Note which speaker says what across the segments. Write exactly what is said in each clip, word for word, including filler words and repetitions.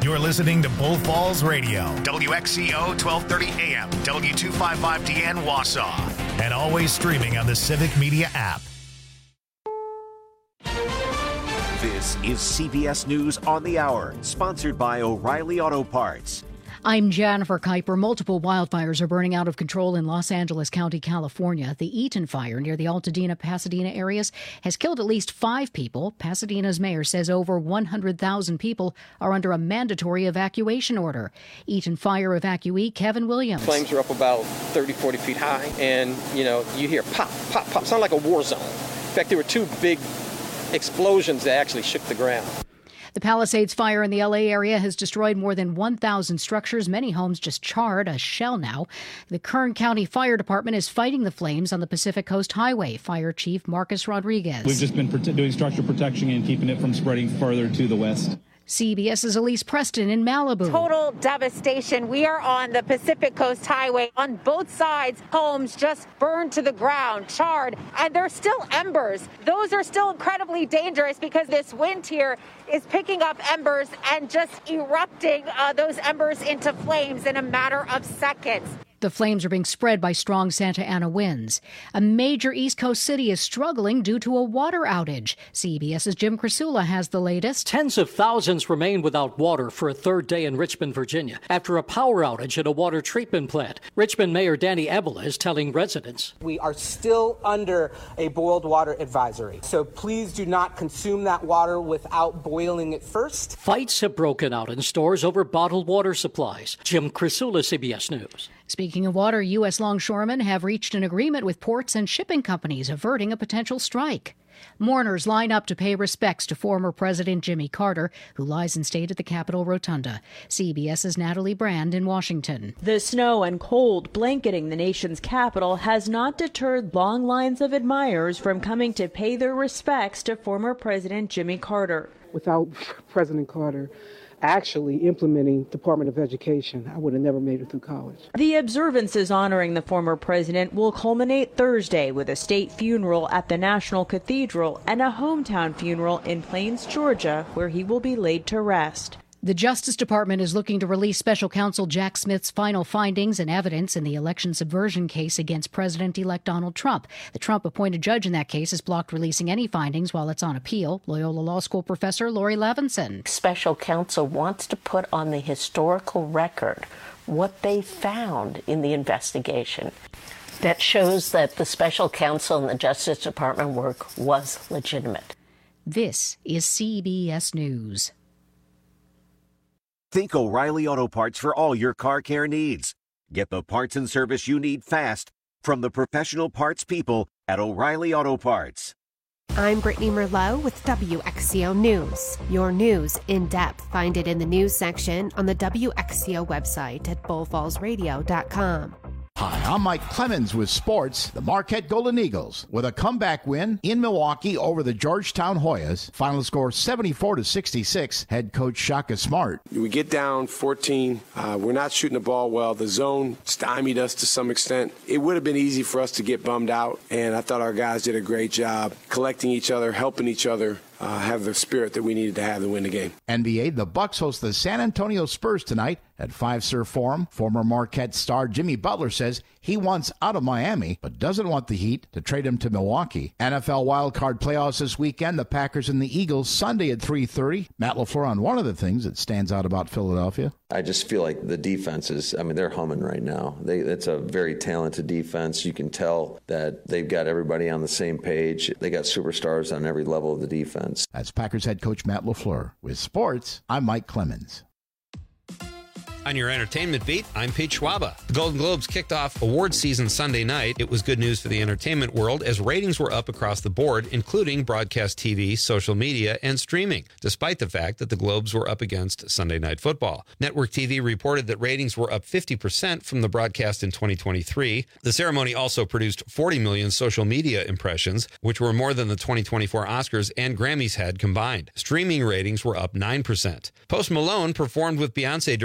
Speaker 1: You're listening to Bull Falls Radio, W X C O twelve thirty A M, W two fifty-five D N Wausau, and always streaming on the Civic Media app.
Speaker 2: This is C B S News on the Hour, sponsored by O'Reilly Auto Parts.
Speaker 3: I'm Jennifer Kuiper. Multiple wildfires are burning out of control in Los Angeles County, California. The Eaton fire near the Altadena, Pasadena areas has killed at least five people. Pasadena's mayor says over one hundred thousand people are under a mandatory evacuation order. Eaton fire evacuee Kevin Williams.
Speaker 4: Flames are up about thirty, forty feet high, and, you know, you hear pop, pop, pop. Sound like a war zone. In fact, there were two big explosions that actually shook the ground.
Speaker 3: The Palisades fire in the L A area has destroyed more than one thousand structures, many homes just charred, a shell now. The Kern County Fire Department is fighting the flames on the Pacific Coast Highway. Fire Chief Marcus Rodriguez.
Speaker 5: We've just been doing structural protection and keeping it from spreading further to the west.
Speaker 3: CBS's Elise Preston in Malibu.
Speaker 6: Total devastation. We are on the Pacific Coast Highway. On both sides, homes just burned to the ground, charred, and there's still embers. Those are still incredibly dangerous because this wind here is picking up embers and just erupting uh, those embers into flames in a matter of seconds.
Speaker 3: The flames are being spread by strong Santa Ana winds. A major East Coast city is struggling due to a water outage. CBS's Jim Krasula has the latest.
Speaker 7: Tens of thousands remain without water for a third day in Richmond, Virginia, after a power outage at a water treatment plant. Richmond Mayor Danny Ebola is telling residents,
Speaker 8: "We are still under a boiled water advisory, so please do not consume that water without boiling it first."
Speaker 7: Fights have broken out in stores over bottled water supplies. Jim Krasula, C B S News.
Speaker 3: Speaking of water, U S longshoremen have reached an agreement with ports and shipping companies averting a potential strike. Mourners line up to pay respects to former President Jimmy Carter, who lies in state at the Capitol Rotunda. CBS's Natalie Brand in Washington.
Speaker 9: The snow and cold blanketing the nation's capital has not deterred long lines of admirers from coming to pay their respects to former President Jimmy Carter.
Speaker 10: Without President Carter actually implementing Department of Education, I would have never made it through college.
Speaker 9: The observances honoring the former president will culminate Thursday with a state funeral at the National Cathedral and a hometown funeral in Plains, Georgia, where he will be laid to rest.
Speaker 3: The Justice Department is looking to release special counsel Jack Smith's final findings and evidence in the election subversion case against President-elect Donald Trump. The Trump-appointed judge in that case has blocked releasing any findings while it's on appeal. Loyola Law School professor Lori Levinson.
Speaker 11: Special counsel wants to put on the historical record what they found in the investigation that shows that the special counsel and the Justice Department work was legitimate.
Speaker 3: This is C B S News.
Speaker 2: Think O'Reilly Auto Parts for all your car care needs. Get the parts and service you need fast from the professional parts people at O'Reilly Auto Parts.
Speaker 12: I'm Brittany Merlot with W X C O News. Your news in depth. Find it in the news section on the W X C O website at bull falls radio dot com.
Speaker 13: Hi, I'm Mike Clemens with sports. The Marquette Golden Eagles with a comeback win in Milwaukee over the Georgetown Hoyas. Final score seventy-four to sixty-six. Head coach Shaka Smart.
Speaker 14: We get down fourteen. Uh, we're not shooting the ball well. The zone stymied us to some extent. It would have been easy for us to get bummed out, and I thought our guys did a great job collecting each other, helping each other. Uh, have the spirit that we needed to have to win the game.
Speaker 13: N B A, the Bucks host the San Antonio Spurs tonight at Fiserv Forum. Former Marquette star Jimmy Butler says he wants out of Miami, but doesn't want the Heat to trade him to Milwaukee. N F L wildcard playoffs this weekend. The Packers and the Eagles Sunday at three thirty. Matt LaFleur on one of the things that stands out about Philadelphia.
Speaker 15: I just feel like the defense is, I mean, they're humming right now. They, it's a very talented defense. You can tell that they've got everybody on the same page. They got superstars on every level of the defense.
Speaker 13: That's Packers head coach Matt LaFleur. With sports, I'm Mike Clemens.
Speaker 16: On your entertainment beat, I'm Pete Schwaba. The Golden Globes kicked off award season Sunday night. It was good news for the entertainment world as ratings were up across the board, including broadcast T V, social media, and streaming, despite the fact that the Globes were up against Sunday Night Football. Network T V reported that ratings were up fifty percent from the broadcast in twenty twenty-three. The ceremony also produced forty million social media impressions, which were more than the twenty twenty-four Oscars and Grammys had combined. Streaming ratings were up nine percent. Post Malone performed with Beyonce during the N F L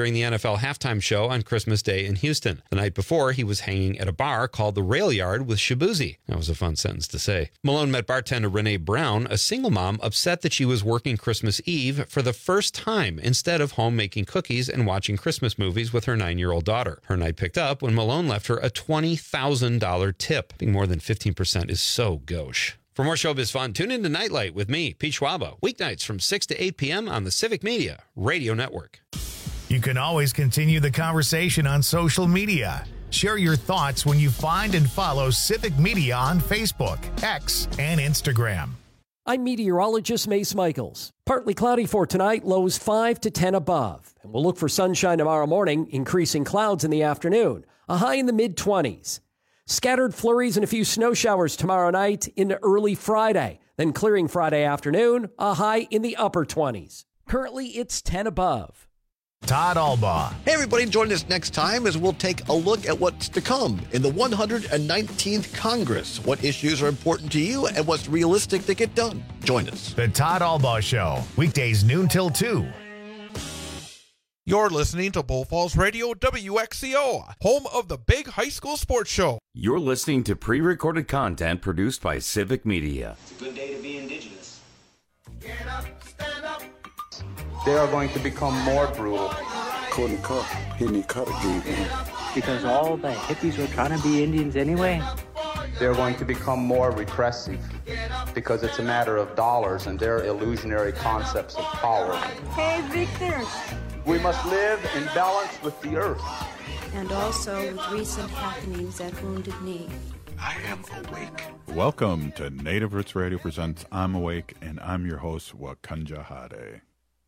Speaker 16: L halftime show on Christmas Day in Houston. The night before, he was hanging at a bar called the Rail Yard with Shabuzi. That was a fun sentence to say. Malone met bartender Renee Brown, a single mom upset that she was working Christmas Eve for the first time instead of home making cookies and watching Christmas movies with her nine-year-old daughter. Her night picked up when Malone left her a twenty thousand dollars tip. Being more than fifteen percent is so gauche. For more showbiz fun, tune in to Nightlight with me, Pete Schwaba, weeknights from six to eight p.m. on the Civic Media Radio Network.
Speaker 1: You can always continue the conversation on social media. Share your thoughts when you find and follow Civic Media on Facebook, X, and Instagram.
Speaker 17: I'm meteorologist Mace Michaels. Partly cloudy for tonight, lows five to ten above. And we'll look for sunshine tomorrow morning, increasing clouds in the afternoon, a high in the mid-twenties. Scattered flurries and a few snow showers tomorrow night into early Friday. Then clearing Friday afternoon, a high in the upper twenties. Currently, it's ten above.
Speaker 1: Todd Albaugh.
Speaker 18: Hey, everybody, join us next time as we'll take a look at what's to come in the one hundred nineteenth Congress. What issues are important to you and what's realistic to get done. Join us.
Speaker 1: The Todd Albaugh Show, weekdays noon till two.
Speaker 19: You're listening to Bull Falls Radio W X C O, home of the big high school sports show.
Speaker 20: You're listening to pre-recorded content produced by Civic Media.
Speaker 21: It's a good day to be indigenous.
Speaker 22: Get up, stand up. They are going to become more brutal.
Speaker 23: Couldn't cut, hitting cut again.
Speaker 24: Because all the hippies were trying to be Indians anyway.
Speaker 22: They're going to become more repressive because it's a matter of dollars and their illusionary concepts of power.
Speaker 25: Hey, Victor.
Speaker 22: We must live in balance with the earth.
Speaker 25: And also with recent happenings at Wounded Knee.
Speaker 23: I am awake.
Speaker 26: Welcome to Native Roots Radio presents I'm Awake, and I'm your host, Wakanja Hade.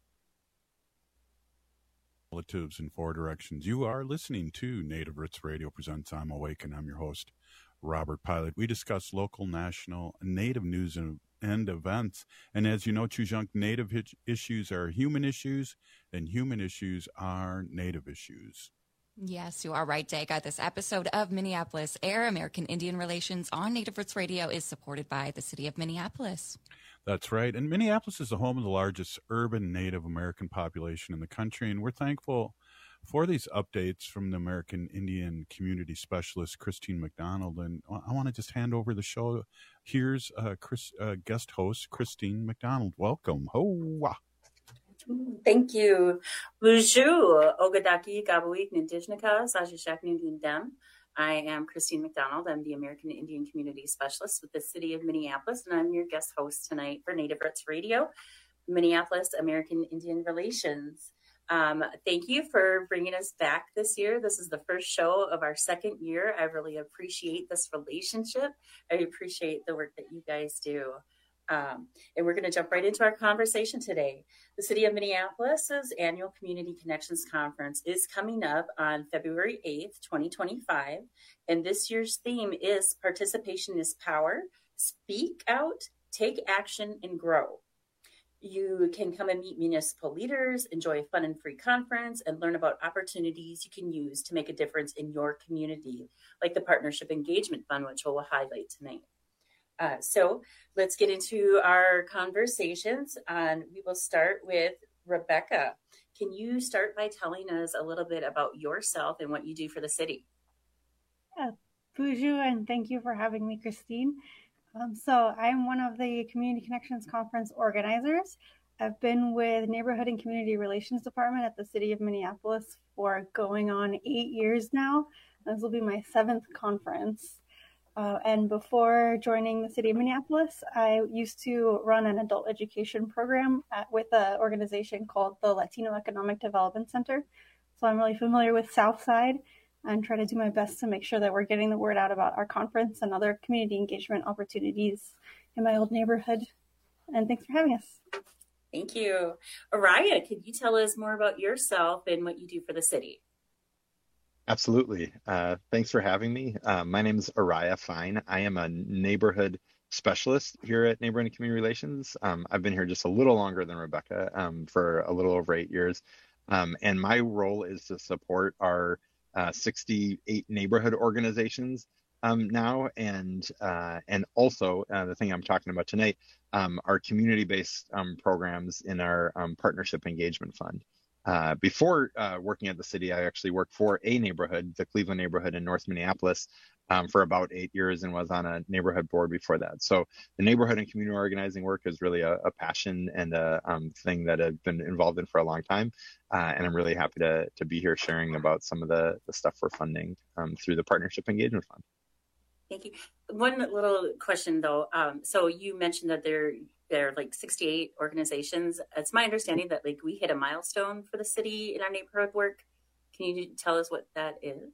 Speaker 26: Relatives in four directions. You are listening to Native Roots Radio presents I'm Awake, and I'm your host, Robert Pilot. We discuss local, national, Native news and, and events. And as you know, Chujunk, Native issues are human issues, and human issues are Native issues.
Speaker 27: Yes, you are right, Jake. This episode of Minneapolis Air, American Indian Relations on Native Roots Radio is supported by the city of Minneapolis.
Speaker 26: That's right. And Minneapolis is the home of the largest urban Native American population in the country. And we're thankful for these updates from the American Indian Community Specialist, Christine McDonald. And I want to just hand over the show. Here's uh, Chris, uh, guest host, Christine McDonald. Welcome. Hoa.
Speaker 28: Thank you. Bonjour, Ogadaki, Gabaweek, Nindijnika, Sajishak, Nindindem. I am Christine McDonald. I'm the American Indian Community Specialist with the City of Minneapolis, and I'm your guest host tonight for Native Roots Radio, Minneapolis American Indian Relations. Um, thank you for bringing us back this year. This is the first show of our second year. I really appreciate this relationship. I appreciate the work that you guys do. Um, and we're going to jump right into our conversation today. The City of Minneapolis's annual Community Connections Conference is coming up on February eighth, twenty twenty-five. And this year's theme is Participation is Power. Speak out, take action, and grow. You can come and meet municipal leaders, enjoy a fun and free conference, and learn about opportunities you can use to make a difference in your community, like the Partnership Engagement Fund, which we'll highlight tonight. Uh, so let's get into our conversations. And we will start with Rebecca. Can you start by telling us a little bit about yourself and what you do for the city?
Speaker 29: Uh, bonjour, and thank you for having me, Christine. Um, so I'm one of the Community Connections Conference organizers. I've been with Neighborhood and Community Relations Department at the City of Minneapolis for going on eight years now. This will be my seventh conference. Uh, and before joining the City of Minneapolis, I used to run an adult education program at, with an organization called the Latino Economic Development Center. So I'm really familiar with Southside and try to do my best to make sure that we're getting the word out about our conference and other community engagement opportunities in my old neighborhood. And thanks for having us.
Speaker 28: Thank you. Araya, could you tell us more about yourself and what you do for the city?
Speaker 30: Absolutely. Uh, thanks for having me. Uh, my name is Araya Fine. I am a neighborhood specialist here at Neighborhood and Community Relations. Um, I've been here just a little longer than Rebecca um, for a little over eight years. Um, and my role is to support our uh, sixty-eight neighborhood organizations um, now. And uh, and also uh, the thing I'm talking about tonight, um, our community-based um, programs in our um, Partnership Engagement Fund. Uh, before uh, working at the city, I actually worked for a neighborhood, the Cleveland neighborhood in North Minneapolis, um, for about eight years and was on a neighborhood board before that. So the neighborhood and community organizing work is really a, a passion and a um, thing that I've been involved in for a long time. Uh, and I'm really happy to, to be here sharing about some of the, the stuff we're funding um, through the Partnership Engagement Fund.
Speaker 28: Thank you. One little question though. Um, so you mentioned that there, there are like sixty-eight organizations. It's my understanding that like we hit a milestone for the city in our neighborhood work. Can you tell us what that is?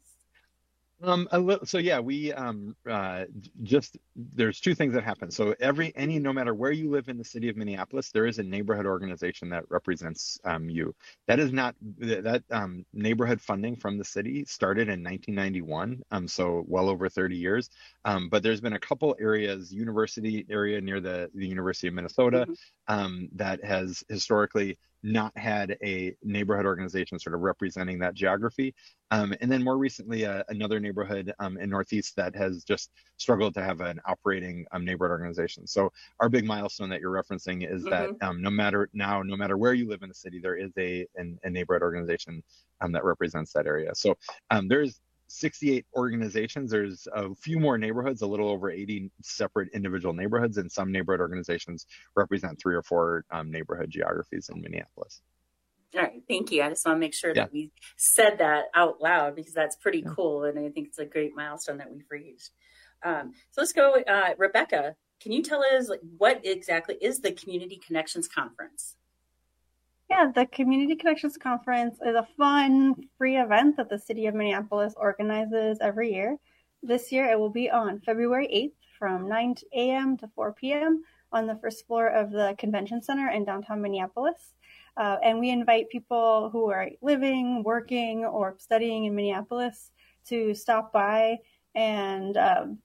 Speaker 30: Um, a little, so yeah, we um, uh, just, there's two things that happen. So every, any, no matter where you live in the city of Minneapolis, there is a neighborhood organization that represents um, you. That is not, that um, neighborhood funding from the city started in nineteen ninety-one, um, so well over thirty years. Um, but there's been a couple areas, university area near the, the University of Minnesota, mm-hmm. um, that has historically not had a neighborhood organization sort of representing that geography. Um, and then more recently, uh, another neighborhood um, in Northeast that has just struggled to have an operating um, neighborhood organization. So our big milestone that you're referencing is mm-hmm. that um, no matter now, no matter where you live in the city, there is a, an, a neighborhood organization um, that represents that area. So um, there's sixty-eight organizations. There's a few more neighborhoods, a little over eighty separate individual neighborhoods, and some neighborhood organizations represent three or four um, neighborhood geographies in Minneapolis.
Speaker 28: All right, thank you. I just want to make sure
Speaker 30: yeah.
Speaker 28: that we said that out loud because that's pretty yeah. cool, and I think it's a great milestone that we've reached. Um, so let's go, uh, Rebecca. Can you tell us like, what exactly is the Community Connections Conference?
Speaker 29: Yeah, the Community Connections Conference is a fun, free event that the city of Minneapolis organizes every year. This year, it will be on February eighth from nine a.m. to four p.m. on the first floor of the Convention Center in downtown Minneapolis. Uh, and we invite people who are living, working, or studying in Minneapolis to stop by and um,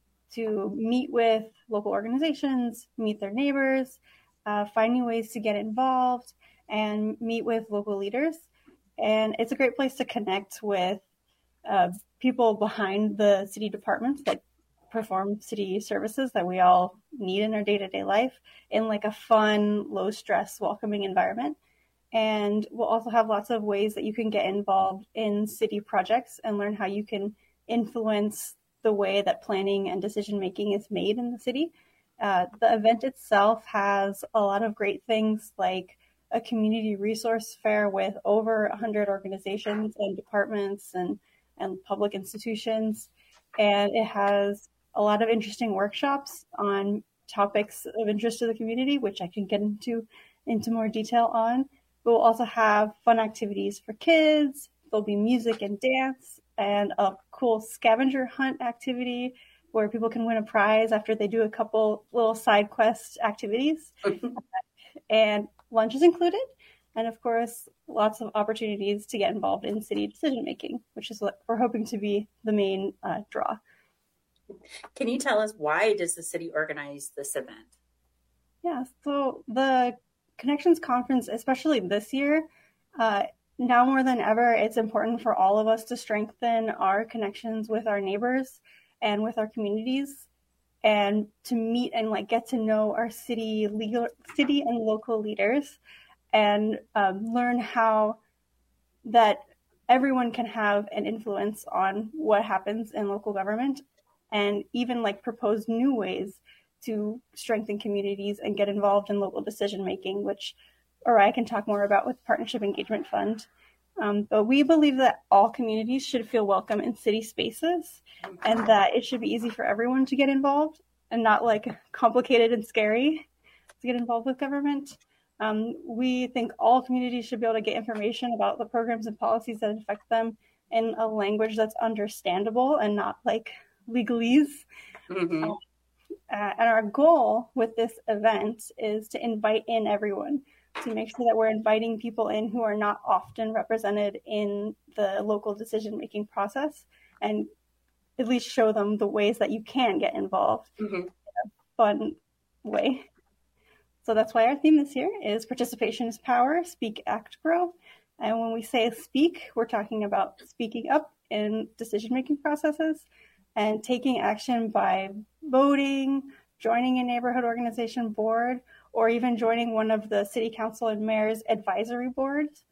Speaker 29: to meet with local organizations, meet their neighbors, uh, finding ways to get involved, and meet with local leaders. And it's a great place to connect with uh, people behind the city departments that perform city services that we all need in our day-to-day life in like a fun, low-stress, welcoming environment. And we'll also have lots of ways that you can get involved in city projects and learn how you can influence the way that planning and decision-making is made in the city. Uh, the event itself has a lot of great things like a community resource fair with over one hundred organizations and departments and, and public institutions. And it has a lot of interesting workshops on topics of interest to the community, which I can get into, into more detail on. But we'll also have fun activities for kids. There'll be music and dance and a cool scavenger hunt activity where people can win a prize after they do a couple little side quest activities. And lunch is included. And of course, lots of opportunities to get involved in city decision making, which is what we're hoping to be the main uh, draw.
Speaker 28: Can you tell us why does the city organize this event?
Speaker 29: Yeah, so the Connections Conference, especially this year, uh, now more than ever, it's important for all of us to strengthen our connections with our neighbors and with our communities, and to meet and like get to know our city legal, city and local leaders, and um, learn how that everyone can have an influence on what happens in local government, and even like propose new ways to strengthen communities and get involved in local decision making, which Oriah can talk more about with Partnership Engagement Fund. Um, but we believe that all communities should feel welcome in city spaces, and that it should be easy for everyone to get involved and not like complicated and scary to get involved with government. Um, we think all communities should be able to get information about the programs and policies that affect them in a language that's understandable and not like legalese. Mm-hmm. Um, uh, and our goal with this event is to invite in everyone, to make sure that we're inviting people in who are not often represented in the local decision-making process, and at least show them the ways that you can get involved mm-hmm. in a fun way. So that's why our theme this year is Participation is Power, Speak, Act, Grow. And when we say speak, we're talking about speaking up in decision-making processes and taking action by voting, joining a neighborhood organization board, or even joining one of the city council and mayor's advisory boards.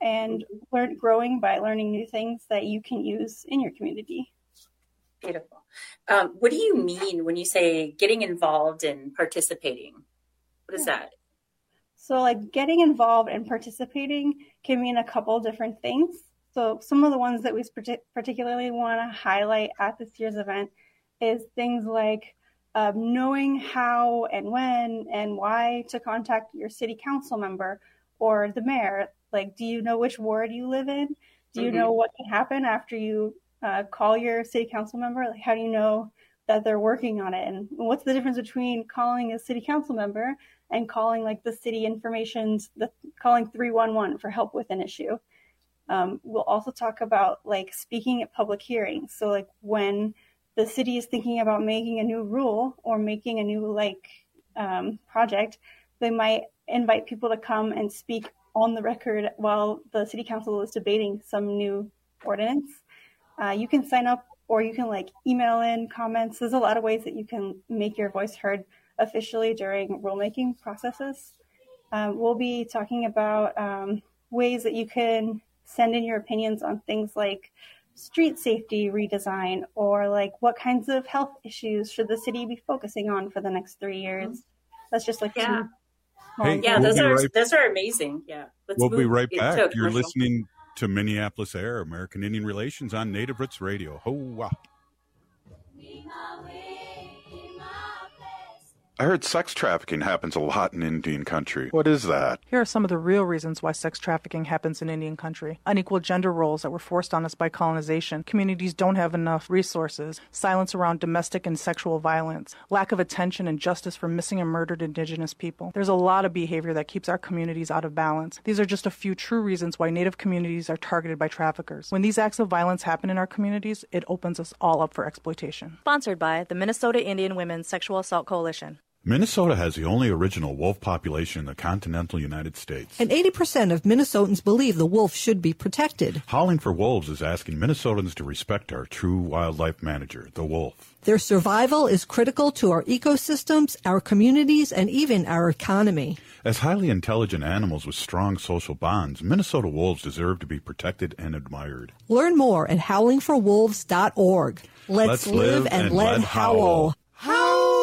Speaker 29: and learn, growing by learning new things that you can use in your community.
Speaker 28: Beautiful. Um, what do you mean when you say getting involved and participating? What is that?
Speaker 29: So like getting involved and participating can mean a couple different things. So some of the ones that we particularly want to highlight at this year's event is things like um, knowing how and when and why to contact your city council member or the mayor. Like, do you know which ward you live in? Do you mm-hmm. know what can happen after you uh, call your city council member? Like, how do you know that they're working on it? And what's the difference between calling a city council member and calling like the city information's, the calling three one one for help with an issue? Um, we'll also talk about like speaking at public hearings. So like when the city is thinking about making a new rule or making a new like um, project, they might invite people to come and speak on the record while the city council is debating some new ordinance. Uh, you can sign up or you can like email in comments. There's a lot of ways that you can make your voice heard officially during rulemaking processes. Um, we'll be talking about um, ways that you can send in your opinions on things like street safety redesign or like what kinds of health issues should the city be focusing on for the next three years. That's just like
Speaker 28: yeah.
Speaker 29: two
Speaker 26: Hey,
Speaker 28: yeah,
Speaker 26: we'll
Speaker 28: those are
Speaker 26: right,
Speaker 28: those are amazing. Yeah,
Speaker 26: Let's we'll be right back. You're listening to Minneapolis Air, American Indian Relations on Native Roots Radio. Ho wow.
Speaker 23: I heard sex trafficking happens a lot in Indian country. What is that?
Speaker 2: Here are some of the real reasons why sex trafficking happens in Indian country. Unequal gender roles that were forced on us by colonization. Communities don't have enough resources. Silence around domestic and sexual violence. Lack of attention and justice for missing and murdered Indigenous people. There's a lot of behavior that keeps our communities out of balance. These are just a few true reasons why Native communities are targeted by traffickers. When these acts of violence happen in our communities, it opens us all up for exploitation.
Speaker 3: Sponsored by the Minnesota Indian Women's Sexual Assault Coalition.
Speaker 26: Minnesota has the only original wolf population in the continental United States.
Speaker 4: And eighty percent of Minnesotans believe the wolf should be protected.
Speaker 26: Howling for Wolves is asking Minnesotans to respect our true wildlife manager, the wolf.
Speaker 4: Their survival is critical to our ecosystems, our communities, and even our economy.
Speaker 26: As highly intelligent animals with strong social bonds, Minnesota wolves deserve to be protected and admired.
Speaker 4: Learn more at howling for wolves dot org. Let's, Let's live, live and, and let, let howl. Howl!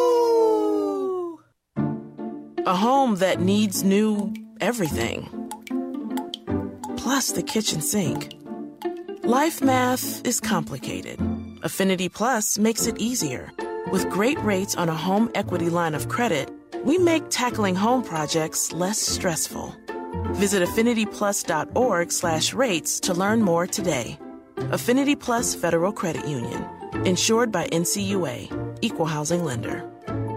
Speaker 5: A home that needs new everything. Plus the kitchen sink. Life math is complicated. Affinity Plus makes it easier. With great rates on a home equity line of credit, we make tackling home projects less stressful. Visit affinity plus dot org slash rates to learn more today. Affinity Plus Federal Credit Union. Insured by N C U A. Equal Housing Lender.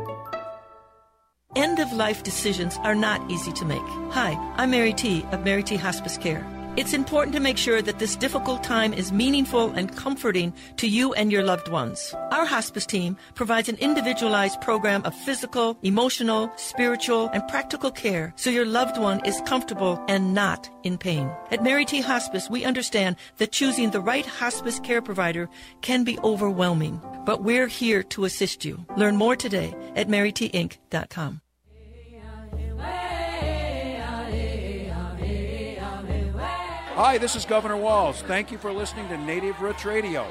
Speaker 6: End-of-life decisions are not easy to make. Hi, I'm Mary T. of Mary T. Hospice Care. It's important to make sure that this difficult time is meaningful and comforting to you and your loved ones. Our hospice team provides an individualized program of physical, emotional, spiritual, and practical care so your loved one is comfortable and not in pain. At Mary T. Hospice, we understand that choosing the right hospice care provider can be overwhelming, but we're here to assist you. Learn more today at mary t inc dot com.
Speaker 7: Hi, this is Governor Walz. Thank you for listening to Native Roots Radio.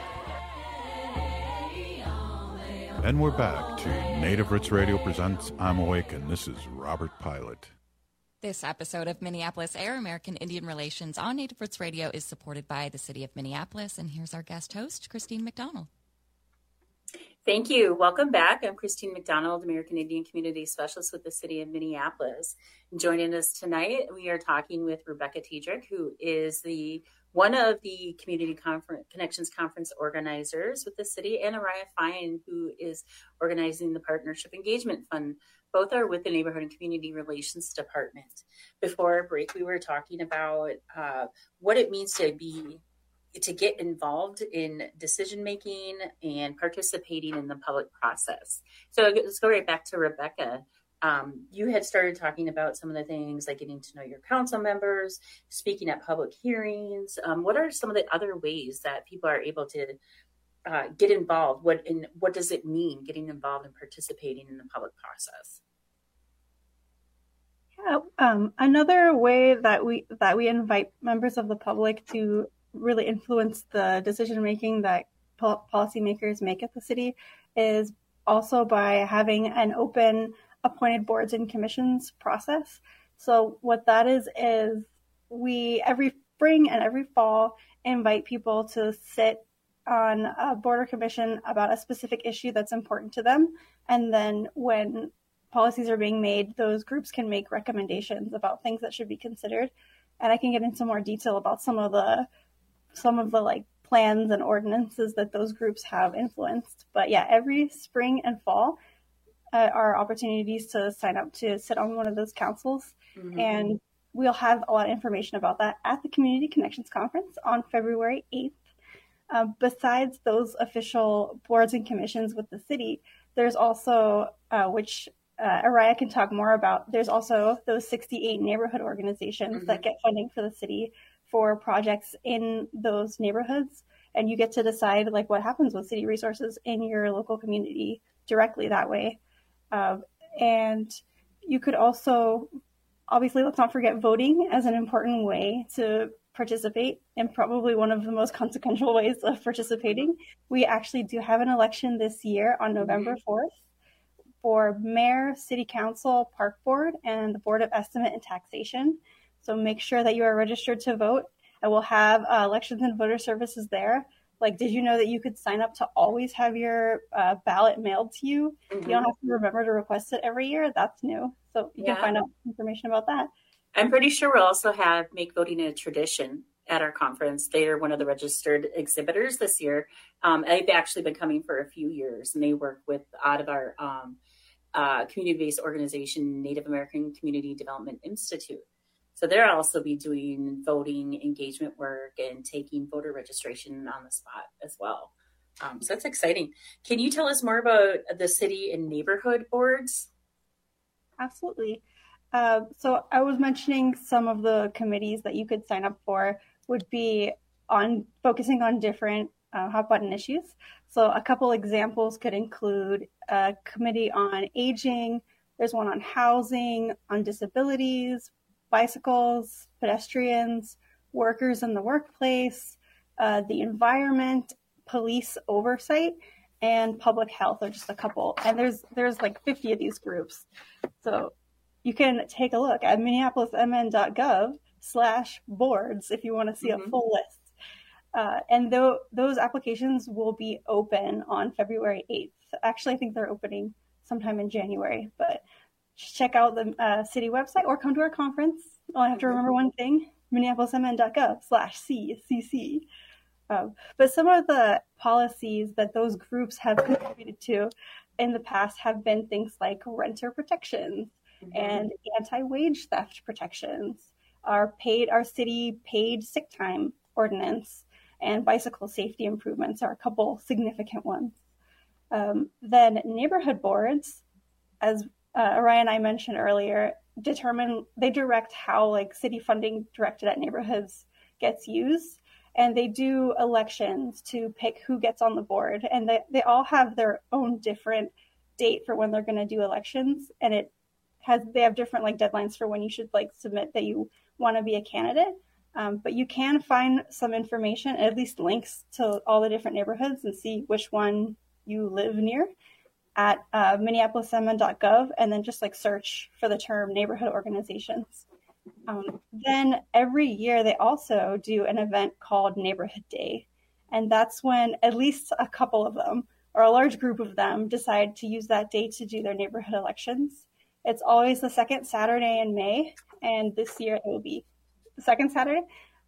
Speaker 26: And we're back to Native Roots Radio presents I'm Awake, and this is Robert Pilot.
Speaker 27: This episode of Minneapolis Air, American Indian Relations on Native Roots Radio is supported by the City of Minneapolis. And here's our guest host, Christine McDonald.
Speaker 28: Thank you. Welcome back. I'm Christine McDonald, American Indian Community Specialist with the City of Minneapolis. Joining us tonight, we are talking with Rebecca Tiedrich, who is the one of the Community Conference, Connections Conference organizers with the city, and Araya Fine, who is organizing the Partnership Engagement Fund. Both are with the Neighborhood and Community Relations Department. Before our break, we were talking about uh, what it means to be to get involved in decision making and participating in the public process. So let's go right back to Rebecca. Um, you had started talking about some of the things like getting to know your council members, speaking at public hearings. Um, what are some of the other ways that people are able to uh, get involved? What and what does it mean getting involved and participating in the public process?
Speaker 29: Uh, um, another way that we that we invite members of the public to really influence the decision making that po- policymakers make at the city is also by having an open appointed boards and commissions process. So what that is is we every spring and every fall invite people to sit on a board or commission about a specific issue that's important to them, and then when policies are being made, those groups can make recommendations about things that should be considered. And I can get into more detail about some of the some of the like plans and ordinances that those groups have influenced. But yeah, every spring and fall uh, are opportunities to sign up to sit on one of those councils. Mm-hmm. And we'll have a lot of information about that at the Community Connections Conference on February eighth. Uh, besides those official boards and commissions with the city, there's also, uh, which Uh, Araya can talk more about, there's also those sixty-eight neighborhood organizations mm-hmm. that get funding for the city for projects in those neighborhoods. And you get to decide like what happens with city resources in your local community directly that way. Uh, and you could also, obviously, let's not forget voting as an important way to participate, and probably one of the most consequential ways of participating. We actually do have an election this year on November fourth. For mayor, city council, park board, and the board of estimate and taxation. So make sure that you are registered to vote, and we'll have uh, elections and voter services there. Like, did you know that you could sign up to always have your uh, ballot mailed to you? Mm-hmm. You don't have to remember to request it every year. That's new. So you yeah. can find out information about that.
Speaker 28: I'm pretty sure we'll also have Make Voting a Tradition at our conference. They are one of the registered exhibitors this year. Um, they've actually been coming for a few years, and they work with out of our um, uh, community-based organization, Native American Community Development Institute. So they'll also be doing voting engagement work and taking voter registration on the spot as well. Um, so that's exciting. Can you tell us more about the city and neighborhood boards?
Speaker 29: Absolutely. Uh, so I was mentioning some of the committees that you could sign up for would be on focusing on different uh, hot button issues. So a couple examples could include a committee on aging. There's one on housing, on disabilities, bicycles, pedestrians, workers in the workplace, uh, the environment, police oversight, and public health are just a couple. And there's there's like fifty of these groups. So you can take a look at minneapolis m n dot gov slash boards if you want to see mm-hmm. a full list. Uh, and th- those applications will be open on February eighth. Actually, I think they're opening sometime in January, but just check out the uh, city website or come to our conference. Oh, I have to remember one thing, minneapolis m n dot gov slash C C C. Um, but some of the policies that those groups have contributed to in the past have been things like renter protections mm-hmm. and anti-wage theft protections, our paid, our city paid sick time ordinance, and bicycle safety improvements are a couple significant ones. Um, then neighborhood boards, as uh, Araya and I mentioned earlier, determine, they direct how like city funding directed at neighborhoods gets used. And they do elections to pick who gets on the board. And they, they all have their own different date for when they're going to do elections. And it has, they have different like deadlines for when you should like submit that you want to be a candidate. Um, but you can find some information, at least links to all the different neighborhoods and see which one you live near at uh, minneapolis m n dot gov, and then just like search for the term neighborhood organizations. Um, then every year they also do an event called Neighborhood Day. And that's when at least a couple of them or a large group of them decide to use that day to do their neighborhood elections. It's always the second Saturday in May. And this year it will be the second Saturday.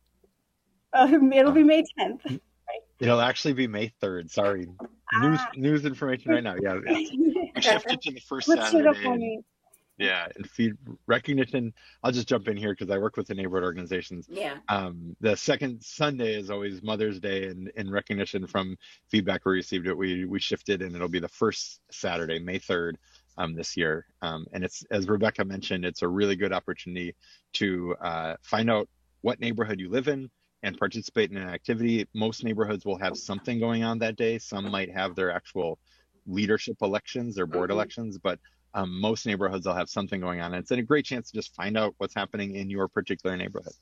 Speaker 29: Uh, it'll be May tenth. Right?
Speaker 30: It'll actually be May third. Sorry. Ah. News news information right now. Yeah. We shifted to the first Let's Saturday. Yeah, and feed recognition. I'll just jump in here because I work with the neighborhood organizations.
Speaker 28: Yeah.
Speaker 30: Um, the second Sunday is always Mother's Day, and in recognition from feedback we received, it we we shifted, and it'll be the first Saturday, May third, um, this year. Um, and it's, as Rebecca mentioned, it's a really good opportunity to uh, find out what neighborhood you live in and participate in an activity. Most neighborhoods will have something going on that day. Some might have their actual leadership elections, their board mm-hmm. elections, but Um, most neighborhoods will have something going on. It's a great chance to just find out what's happening in your particular neighborhood.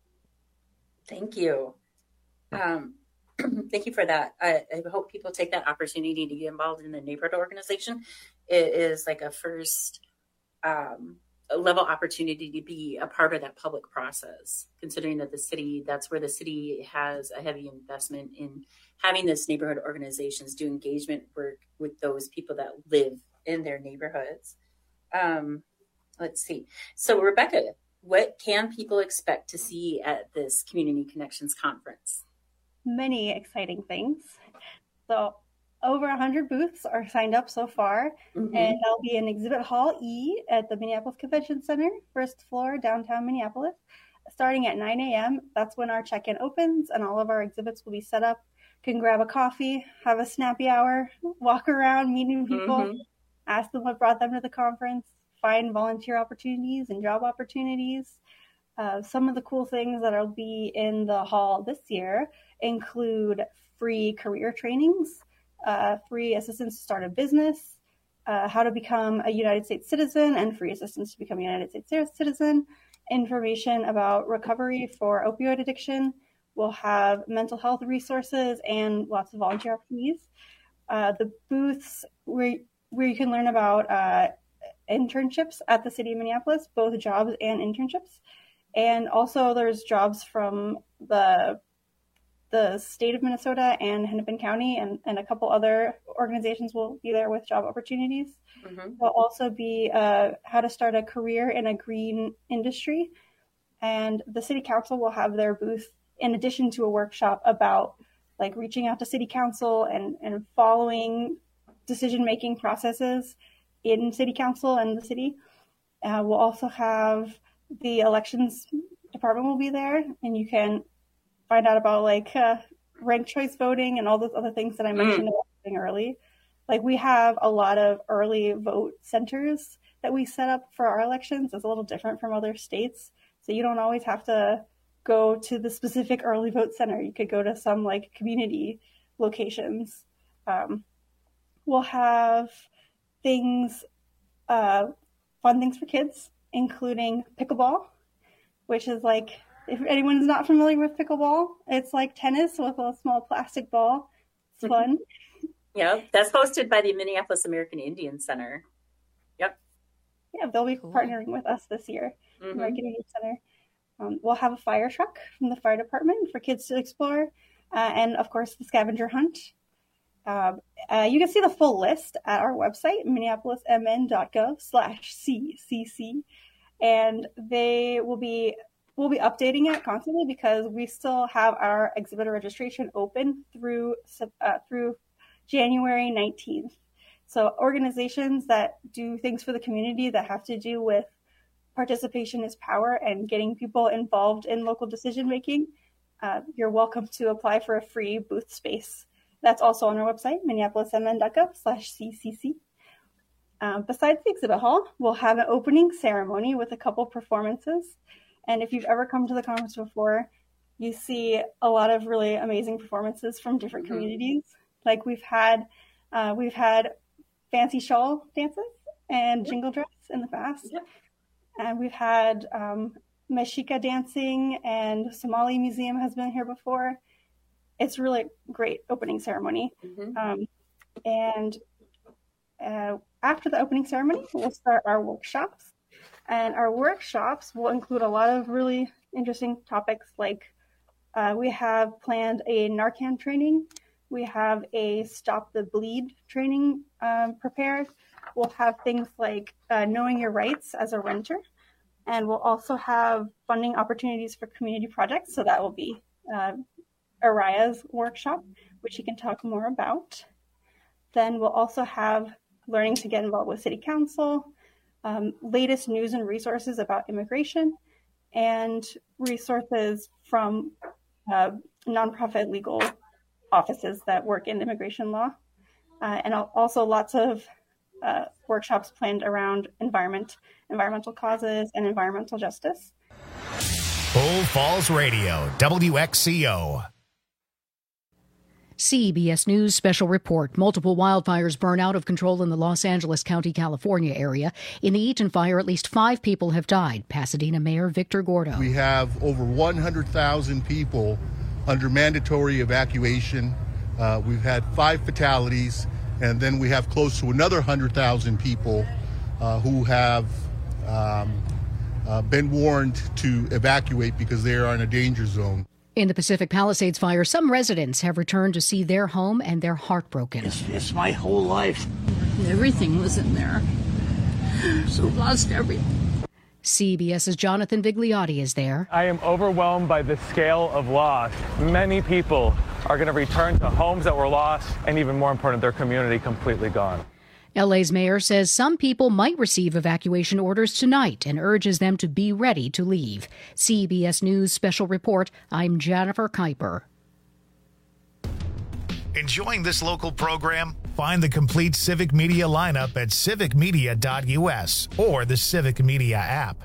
Speaker 28: Thank you. Um, thank you for that. I, I hope people take that opportunity to get involved in the neighborhood organization. It is like a first um, level opportunity to be a part of that public process, considering that the city, that's where the city has a heavy investment in having this neighborhood organizations do engagement work with those people that live in their neighborhoods. Um, let's see. So Rebecca, what can people expect to see at this Community Connections Conference?
Speaker 29: Many exciting things. So over one hundred booths are signed up so far, mm-hmm. and I'll be in Exhibit Hall E at the Minneapolis Convention Center, first floor, downtown Minneapolis, starting at nine a.m. That's when our check-in opens, and all of our exhibits will be set up. You can grab a coffee, have a snappy hour, walk around meeting people, mm-hmm. ask them what brought them to the conference, find volunteer opportunities and job opportunities. Uh, some of the cool things that will be in the hall this year include free career trainings, uh, free assistance to start a business, uh, how to become a United States citizen, and free assistance to become a United States citizen, information about recovery for opioid addiction. We'll have mental health resources and lots of volunteer opportunities. Uh, the booths where, where you can learn about uh, internships at the city of Minneapolis, both jobs and internships. And also there's jobs from the the state of Minnesota and Hennepin County, and, and a couple other organizations will be there with job opportunities. Mm-hmm. There'll also be uh, how to start a career in a green industry. And the city council will have their booth in addition to a workshop about like reaching out to city council and, and following decision-making processes in city council and the city. Uh, we'll also have the elections department will be there, and you can find out about like uh, ranked choice voting and all those other things that I mentioned mm. early. Like we have a lot of early vote centers that we set up for our elections. It's a little different from other states. So you don't always have to go to the specific early vote center. You could go to some like community locations. Um, we'll have things, uh, fun things for kids, including pickleball, which is like, if anyone's not familiar with pickleball, it's like tennis with a small plastic ball. It's fun.
Speaker 28: Yeah, that's hosted by the Minneapolis American Indian Center. Yep.
Speaker 29: Yeah, they'll be cool. partnering with us this year, mm-hmm. American Indian Center. Um, we'll have a fire truck from the fire department for kids to explore, uh, and of course the scavenger hunt. Um, uh, you can see the full list at our website, minneapolismn.gov slash ccc, and they will be we'll be updating it constantly because we still have our exhibitor registration open through uh, through January nineteenth. So organizations that do things for the community that have to do with participation is power and getting people involved in local decision making, uh, you're welcome to apply for a free booth space. That's also on our website, minneapolismn.gov slash ccc. Um, besides the exhibit hall, we'll have an opening ceremony with a couple performances. And if you've ever come to the conference before, you see a lot of really amazing performances from different mm-hmm. communities. Like we've had, uh, we've had fancy shawl dances and yep. jingle dress in the past. Yep. And we've had um, Mexica dancing, and Somali Museum has been here before. It's really great opening ceremony. Mm-hmm. Um, and uh, after the opening ceremony, we'll start our workshops. And our workshops will include a lot of really interesting topics, like uh, we have planned a Narcan training. We have a Stop the Bleed training um, prepared. We'll have things like uh, knowing your rights as a renter. And we'll also have funding opportunities for community projects. So that will be uh, Araya's workshop, which he can talk more about. Then we'll also have learning to get involved with city council, um, latest news and resources about immigration, and resources from uh, nonprofit legal offices that work in immigration law. Uh, and also lots of uh, workshops planned around environment, environmental causes, and environmental justice.
Speaker 1: Bull Falls Radio, W X C O.
Speaker 8: C B S News special report. Multiple wildfires burn out of control in the Los Angeles County, California area. In the Eaton fire, at least five people have died. Pasadena Mayor Victor Gordo.
Speaker 9: We have over one hundred thousand people under mandatory evacuation. Uh, we've had five fatalities, and then we have close to another one hundred thousand people uh, who have um, uh, been warned to evacuate because they are in a danger zone.
Speaker 8: In the Pacific Palisades fire, some residents have returned to see their home and they're heartbroken.
Speaker 10: It's, it's my whole life.
Speaker 11: Everything was in there. So lost everything.
Speaker 8: CBS's Jonathan Vigliotti is there.
Speaker 12: I am overwhelmed by the scale of loss. Many people are going to return to homes that were lost, and even more important, their community completely gone.
Speaker 8: L A's mayor says some people might receive evacuation orders tonight and urges them to be ready to leave. C B S News special report. I'm Jennifer Kuiper.
Speaker 1: Enjoying this local program? Find the complete Civic Media lineup at civic media dot u s or the Civic Media app.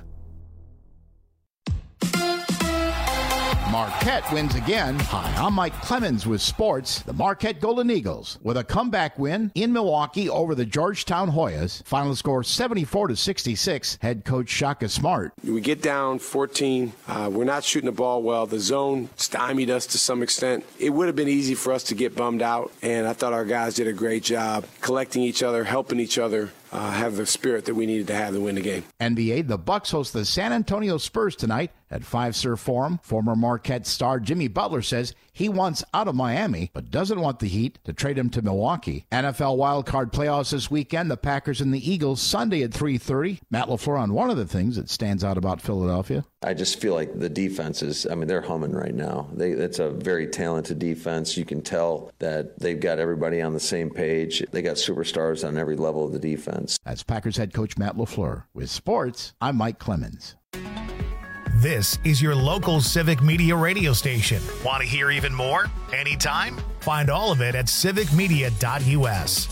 Speaker 13: Marquette wins again. Hi, I'm Mike Clemens with sports. The Marquette Golden Eagles with a comeback win in Milwaukee over the Georgetown Hoyas. Final score seventy-four to sixty-six. Head coach Shaka Smart.
Speaker 14: We get down fourteen. Uh, we're not shooting the ball well. The zone stymied us to some extent. It would have been easy for us to get bummed out, and I thought our guys did a great job collecting each other, helping each other. Uh, have the spirit that we needed to have to win the game.
Speaker 13: N B A, the Bucks host the San Antonio Spurs tonight at Fiserv Forum. Former Marquette star Jimmy Butler says he wants out of Miami, but doesn't want the Heat to trade him to Milwaukee. N F L wildcard playoffs this weekend. The Packers and the Eagles Sunday at three thirty. Matt LaFleur on one of the things that stands out about Philadelphia.
Speaker 15: I just feel like the defense is, I mean, they're humming right now. They, it's a very talented defense. You can tell that they've got everybody on the same page. They got superstars on every level of the defense.
Speaker 13: That's Packers head coach Matt LaFleur. With sports, I'm Mike Clemens.
Speaker 1: This is your local Civic Media radio station. Want to hear even more? Anytime? Find all of it at civic media dot u s.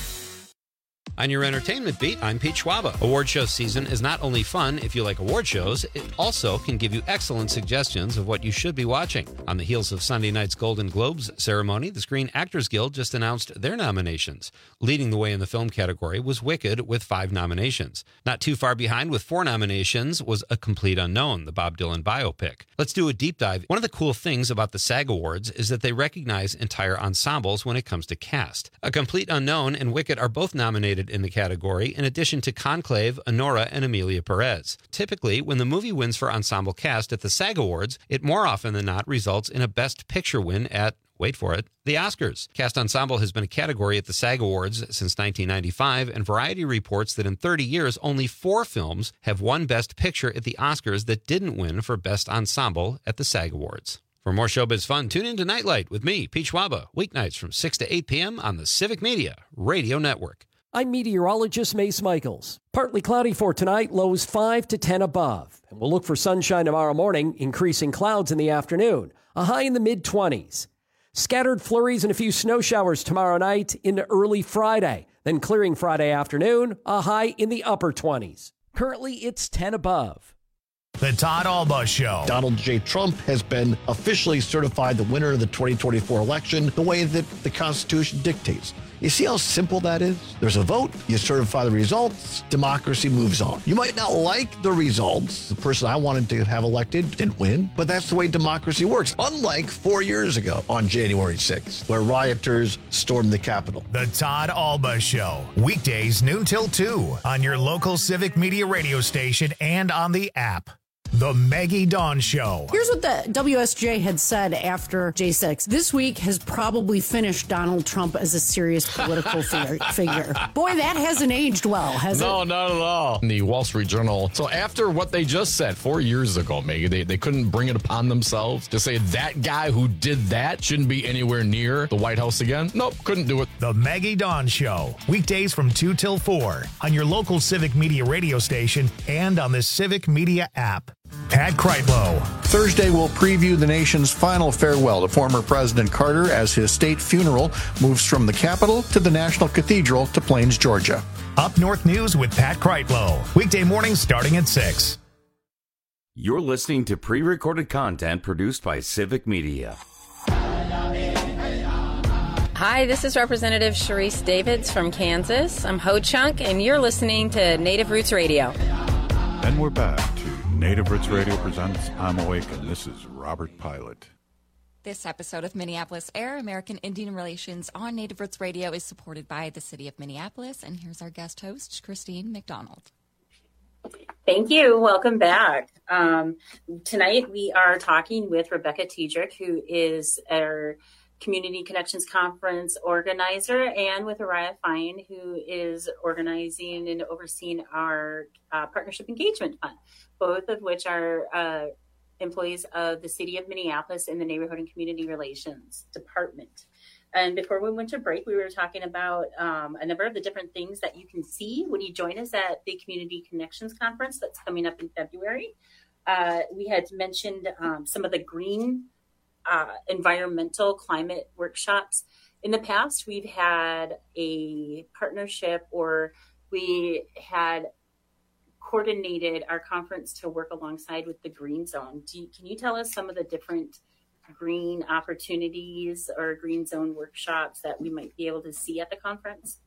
Speaker 16: On your entertainment beat, I'm Pete Schwaba. Award show season is not only fun if you like award shows, it also can give you excellent suggestions of what you should be watching. On the heels of Sunday night's Golden Globes ceremony, the Screen Actors Guild just announced their nominations. Leading the way in the film category was Wicked with five nominations. Not too far behind with four nominations was A Complete Unknown, the Bob Dylan biopic. Let's do a deep dive. One of the cool things about the SAG Awards is that they recognize entire ensembles when it comes to cast. A Complete Unknown and Wicked are both nominated in the category, in addition to Conclave, Honora, and Emilia Perez. Typically, when the movie wins for ensemble cast at the SAG Awards, it more often than not results in a Best Picture win at, wait for it, the Oscars. Cast Ensemble has been a category at the SAG Awards since nineteen ninety-five, and Variety reports that in thirty years, only four films have won Best Picture at the Oscars that didn't win for Best Ensemble at the SAG Awards. For more showbiz fun, tune in to Nightlight with me, Pete Schwaba, weeknights from six to eight p.m. on the Civic Media Radio Network.
Speaker 17: I'm meteorologist Mace Michaels. Partly cloudy for tonight, lows five to ten above. And we'll look for sunshine tomorrow morning, increasing clouds in the afternoon, a high in the mid-twenties. Scattered flurries and a few snow showers tomorrow night into early Friday. Then clearing Friday afternoon, a high in the upper twenties. Currently, it's ten above.
Speaker 1: The Todd Alba Show.
Speaker 18: Donald J. Trump has been officially certified the winner of the twenty twenty-four election the way that the Constitution dictates. You see how simple that is? There's a vote, you certify the results, democracy moves on. You might not like the results. The person I wanted to have elected didn't win, but that's the way democracy works. Unlike four years ago on January sixth, where rioters stormed the Capitol.
Speaker 1: The Todd Alba Show. Weekdays noon till two on your local Civic Media radio station and on the app. The Maggie Dawn Show.
Speaker 11: Here's what the W S J had said after J six. This week has probably finished Donald Trump as a serious political figure. Boy, that hasn't aged well, has
Speaker 31: no,
Speaker 11: it?
Speaker 31: No, not at all. In the Wall Street Journal. So after what they just said four years ago, Maggie, they, they couldn't bring it upon themselves to say that guy who did that shouldn't be anywhere near the White House again. Nope, couldn't do it.
Speaker 1: The Maggie Dawn Show. Weekdays from two till four on your local Civic Media radio station and on the Civic Media app. Pat Kreitlow.
Speaker 32: Thursday will preview the nation's final farewell to former President Carter as his state funeral moves from the Capitol to the National Cathedral to Plains, Georgia.
Speaker 1: Up North News with Pat Kreitlow. Weekday mornings starting at six.
Speaker 20: You're listening to pre-recorded content produced by Civic Media.
Speaker 2: Hi, this is Representative Sharice Davids from Kansas. I'm Ho Chunk, and you're listening to Native Roots Radio.
Speaker 26: And we're back to Native Roots Radio presents I'm Awake, and this is Robert Pilot.
Speaker 27: This episode of Minneapolis Air, American Indian Relations on Native Roots Radio is supported by the City of Minneapolis. And here's our guest host, Christine McDonald.
Speaker 28: Thank you. Welcome back. Um, tonight we are talking with Rebecca Tiedrich, who is our Community Connections Conference organizer, and with Araya Fine, who is organizing and overseeing our uh, Partnership Engagement Fund, both of which are uh, employees of the City of Minneapolis in the Neighborhood and Community Relations Department. And before we went to break, we were talking about um, a number of the different things that you can see when you join us at the Community Connections Conference that's coming up in February. Uh, we had mentioned um, some of the green Uh, environmental climate workshops. In the past, we've had a partnership, or we had coordinated our conference to work alongside with the Green Zone. Do you, can you tell us some of the different green opportunities or Green Zone workshops that we might be able to see at the conference?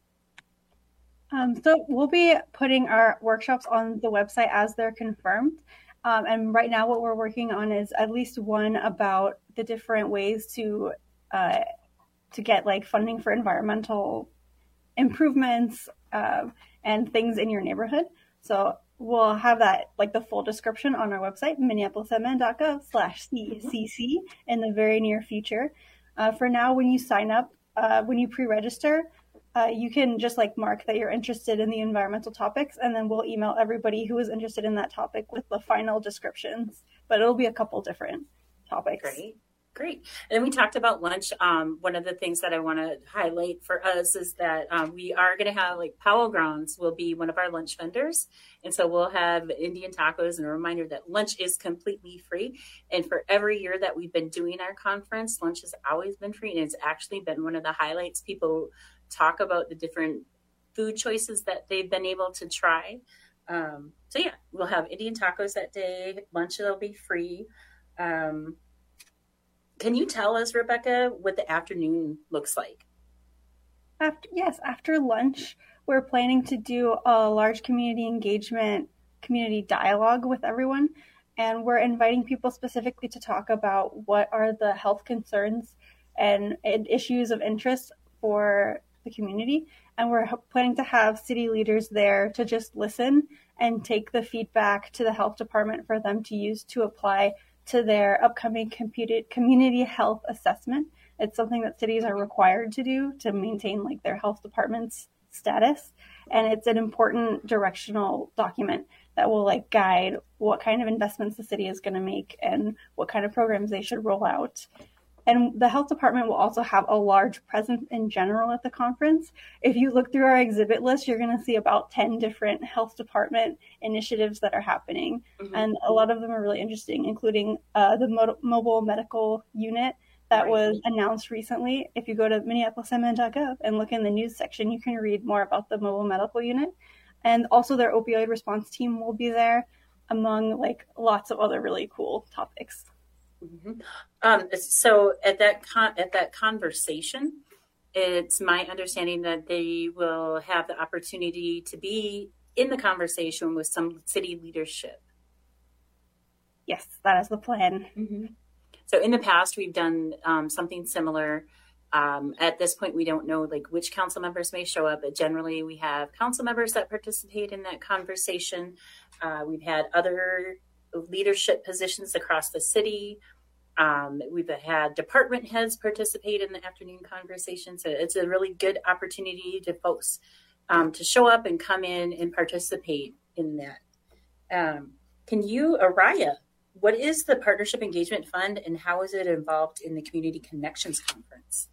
Speaker 29: Um, so we'll be putting our workshops on the website as they're confirmed. Um, and right now what we're working on is at least one about the different ways to uh, to get like funding for environmental improvements uh, and things in your neighborhood. So we'll have that, like the full description on our website, minneapolis m n dot gov slash c c c in the very near future. Uh, for now, when you sign up, uh, when you pre-register, Uh, you can just like mark that you're interested in the environmental topics, and then we'll email everybody who is interested in that topic with the final descriptions. But it'll be a couple different topics.
Speaker 28: Great, great. And then we talked about lunch. Um, one of the things that I want to highlight for us is that um, we are going to have like Powell Grounds will be one of our lunch vendors. And so we'll have Indian tacos, and a reminder that lunch is completely free. And for every year that we've been doing our conference, lunch has always been free. And it's actually been one of the highlights. People talk about the different food choices that they've been able to try. Um, so yeah, we'll have Indian tacos that day. Lunch will be free. Um, can you tell us, Rebecca, what the afternoon looks like?
Speaker 29: After, yes, after lunch, we're planning to do a large community engagement, community dialogue with everyone. And we're inviting people specifically to talk about what are the health concerns and, and issues of interest for the community. And we're planning to have city leaders there to just listen and take the feedback to the health department for them to use to apply to their upcoming computed community health assessment. It's something that cities are required to do to maintain like their health department's status. And it's an important directional document that will like guide what kind of investments the city is going to make and what kind of programs they should roll out. And the health department will also have a large presence in general at the conference. If you look through our exhibit list, you're going to see about ten different health department initiatives that are happening. Mm-hmm. And a lot of them are really interesting, including uh, the mo- mobile medical unit that right. was announced recently. If you go to minneapolis m n dot gov and look in the news section, you can read more about the mobile medical unit. And also their opioid response team will be there, among like lots of other really cool topics.
Speaker 28: Mm-hmm. Um, so at that con- at that conversation, it's my understanding that they will have the opportunity to be in the conversation with some city leadership.
Speaker 29: Yes, that is the plan.
Speaker 28: Mm-hmm. So in the past, we've done um, something similar. Um, at this point, we don't know like which council members may show up, but generally we have council members that participate in that conversation. Uh, we've had other leadership positions across the city. Um, we've had department heads participate in the afternoon conversation. So it's a really good opportunity to folks um, to show up and come in and participate in that. Um, can you, Araya, what is the Partnership Engagement Fund and how is it involved in the Community Connections Conference?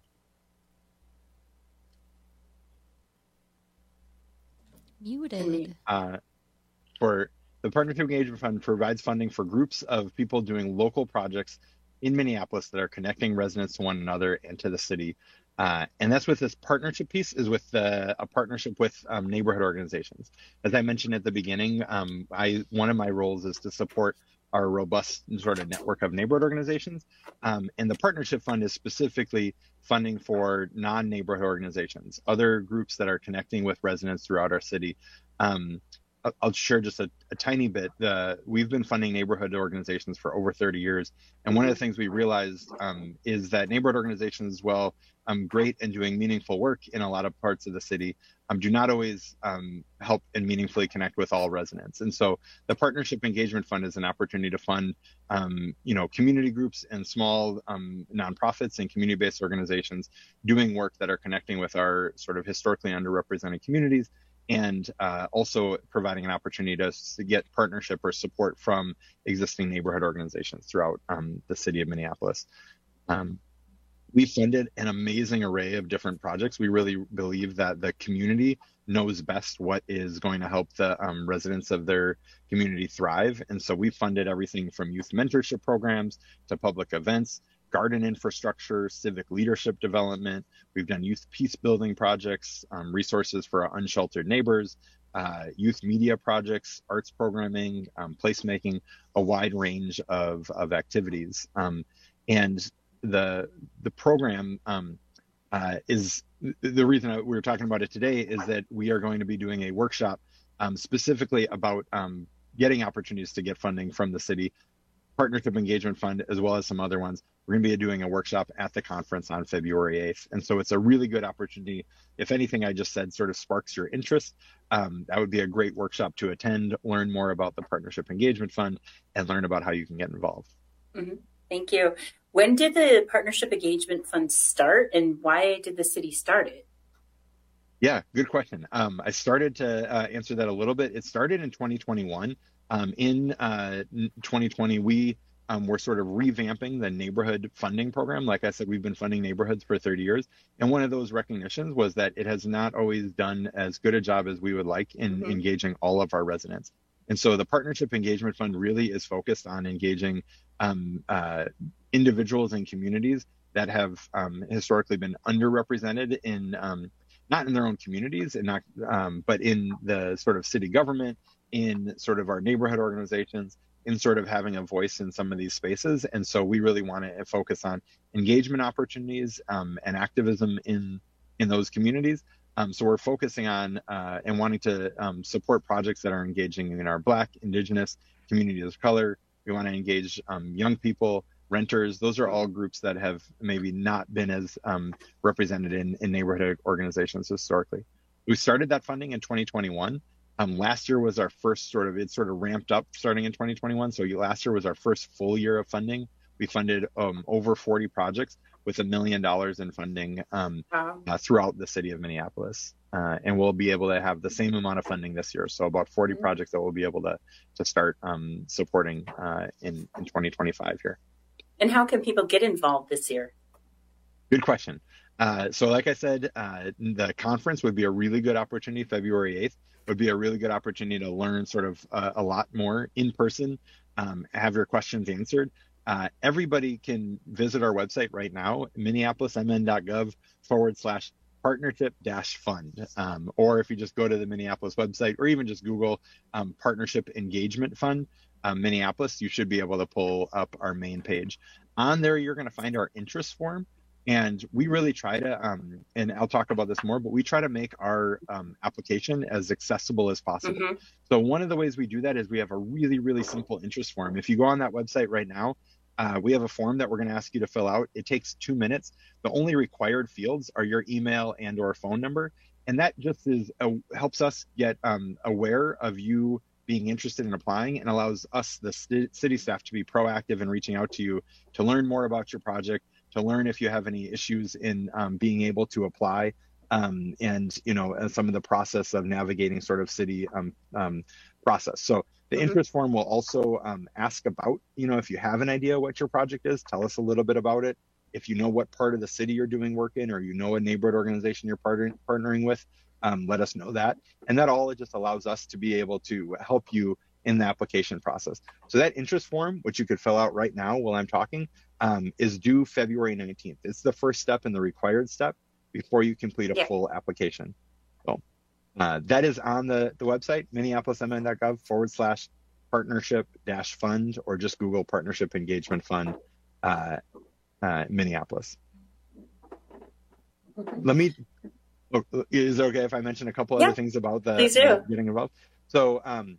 Speaker 27: Muted.
Speaker 30: Uh, for The Partnership Engagement Fund provides funding for groups of people doing local projects in Minneapolis that are connecting residents to one another and to the city. Uh, and that's with this partnership piece is with the, a partnership with um, neighborhood organizations. As I mentioned at the beginning, um, I one of my roles is to support our robust sort of network of neighborhood organizations. Um, and the partnership fund is specifically funding for non-neighborhood organizations, other groups that are connecting with residents throughout our city. Um, I'll share just a, a tiny bit. The, we've been funding neighborhood organizations for over thirty years. And one of the things we realized um, is that neighborhood organizations, while um, great and doing meaningful work in a lot of parts of the city, um, do not always um, help and meaningfully connect with all residents. And so the Partnership Engagement Fund is an opportunity to fund, um, you know, community groups and small um, nonprofits and community-based organizations doing work that are connecting with our sort of historically underrepresented communities, and uh, also providing an opportunity to, to get partnership or support from existing neighborhood organizations throughout um, the city of Minneapolis. Um, we funded an amazing array of different projects. We really believe that the community knows best what is going to help the um, residents of their community thrive. And so we funded everything from youth mentorship programs to public events, garden infrastructure, civic leadership development. We've done youth peace building projects, um, resources for our unsheltered neighbors, uh, youth media projects, arts programming, um, placemaking, a wide range of, of activities. Um, and the the program um, uh, is, the reason we were talking about it today is that we are going to be doing a workshop um, specifically about um, getting opportunities to get funding from the city Partnership Engagement Fund, as well as some other ones. We're going to be doing a workshop at the conference on February eighth. And so it's a really good opportunity. If anything I just said sort of sparks your interest, um, that would be a great workshop to attend, learn more about the Partnership Engagement Fund, and learn about how you can get involved.
Speaker 28: Mm-hmm. Thank you. When did the Partnership Engagement Fund start, and why did the city start it?
Speaker 30: Yeah, good question. Um, I started to uh, answer that a little bit. It started in twenty twenty-one. Um, in uh, twenty twenty, we um, were sort of revamping the neighborhood funding program. Like I said, we've been funding neighborhoods for thirty years. And one of those recognitions was that it has not always done as good a job as we would like in mm-hmm. engaging all of our residents. And so the Partnership Engagement Fund really is focused on engaging um, uh, individuals and communities that have um, historically been underrepresented in, um, not in their own communities, and not, um, but in the sort of city government, in sort of our neighborhood organizations, in sort of having a voice in some of these spaces. And so we really want to focus on engagement opportunities um, and activism in, in those communities. Um, so we're focusing on uh, and wanting to um, support projects that are engaging in our Black, Indigenous, communities of color. We want to engage um, young people, renters. Those are all groups that have maybe not been as um, represented in, in neighborhood organizations historically. We started that funding in twenty twenty-one. Um, last year was our first sort of, it sort of ramped up starting in twenty twenty-one. So last year was our first full year of funding. We funded um, over forty projects with a million dollars in funding um, wow. uh, throughout the city of Minneapolis. Uh, and we'll be able to have the same amount of funding this year. So about forty mm-hmm. projects that we'll be able to, to start um, supporting uh, in, in twenty twenty-five here.
Speaker 28: And how can people get involved this year?
Speaker 30: Good question. Uh, so like I said, uh, the conference would be a really good opportunity. February eighth would be a really good opportunity to learn sort of uh, a lot more in person, um, have your questions answered. Uh, everybody can visit our website right now, minneapolismn.gov forward slash partnership dash fund. Um, or if you just go to the Minneapolis website, or even just Google um, Partnership Engagement Fund, um, Minneapolis, you should be able to pull up our main page. On there, you're going to find our interest form. And we really try to, um, and I'll talk about this more, but we try to make our um, application as accessible as possible. Mm-hmm. So one of the ways we do that is we have a really, really simple interest form. If you go on that website right now, uh, we have a form that we're going to ask you to fill out. It takes two minutes. The only required fields are your email and or phone number. And that just is a, helps us get um, aware of you being interested in applying, and allows us, the st- city staff, to be proactive in reaching out to you to learn more about your project, to learn if you have any issues in um, being able to apply, um, and, you know, uh, some of the process of navigating sort of city um, um, process. So the mm-hmm. interest form will also um, ask about, you know, if you have an idea what your project is, tell us a little bit about it. If you know what part of the city you're doing work in, or you know a neighborhood organization you're partner- partnering with, um, let us know that. And that all just allows us to be able to help you in the application process. So that interest form, which you could fill out right now while I'm talking, um, is due February nineteenth. It's the first step and the required step before you complete a yeah. full application. So uh, that is on the, the website, minneapolismn.gov forward slash partnership dash fund, or just Google Partnership Engagement Fund uh, uh, Minneapolis. Let me, is it okay if I mention a couple
Speaker 28: yeah,
Speaker 30: other things about the,
Speaker 28: please do.
Speaker 30: the getting involved? So um,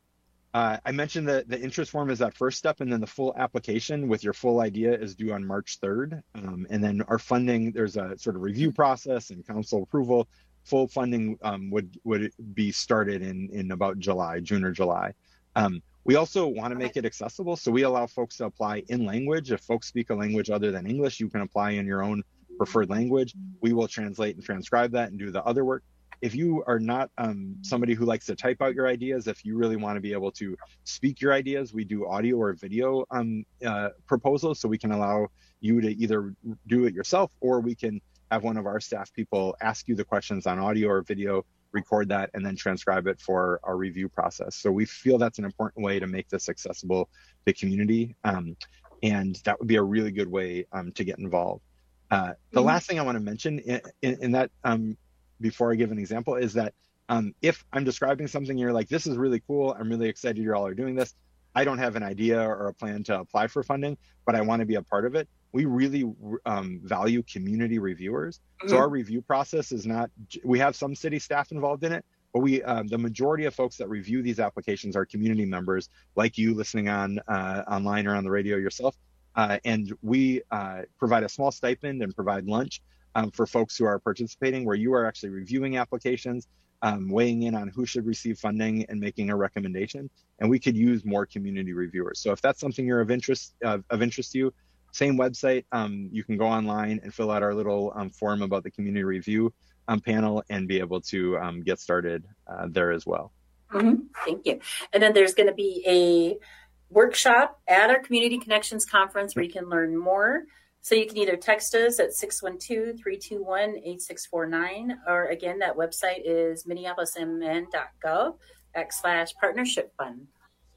Speaker 30: uh, I mentioned that the interest form is that first step, and then the full application with your full idea is due on March third. Um, and then our funding, there's a sort of review process and council approval. Full funding um, would would be started in, in about July, June or July. Um, we also want to make it accessible, so we allow folks to apply in language. If folks speak a language other than English, you can apply in your own preferred language. We will translate and transcribe that and do the other work. If you are not um, somebody who likes to type out your ideas, if you really want to be able to speak your ideas, we do audio or video um, uh, proposals, so we can allow you to either do it yourself, or we can have one of our staff people ask you the questions on audio or video, record that, and then transcribe it for our review process. So we feel that's an important way to make this accessible to the community. Um, and that would be a really good way um, to get involved. Uh, the mm-hmm. last thing I want to mention in, in, in that, um, before I give an example, is that um, if I'm describing something, you're like, this is really cool, I'm really excited you all are doing this. I don't have an idea or a plan to apply for funding, but I want to be a part of it. We really um, value community reviewers. Mm-hmm. So our review process is not, we have some city staff involved in it, but we, uh, the majority of folks that review these applications are community members like you listening on uh, online or on the radio yourself. Uh, and we uh, provide a small stipend and provide lunch um, for folks who are participating, where you are actually reviewing applications, um, weighing in on who should receive funding and making a recommendation. And we could use more community reviewers. So if that's something you're of interest, uh, of interest to you, same website, um, you can go online and fill out our little um, form about the community review um, panel and be able to um, get started uh, there as well.
Speaker 28: Mm-hmm. Thank you. And then there's going to be a workshop at our Community Connections Conference where you can learn more. So you can either text us at six one two, three two one, eight six four nine, or again, that website is minneapolis m n dot gov backslash partnership fund.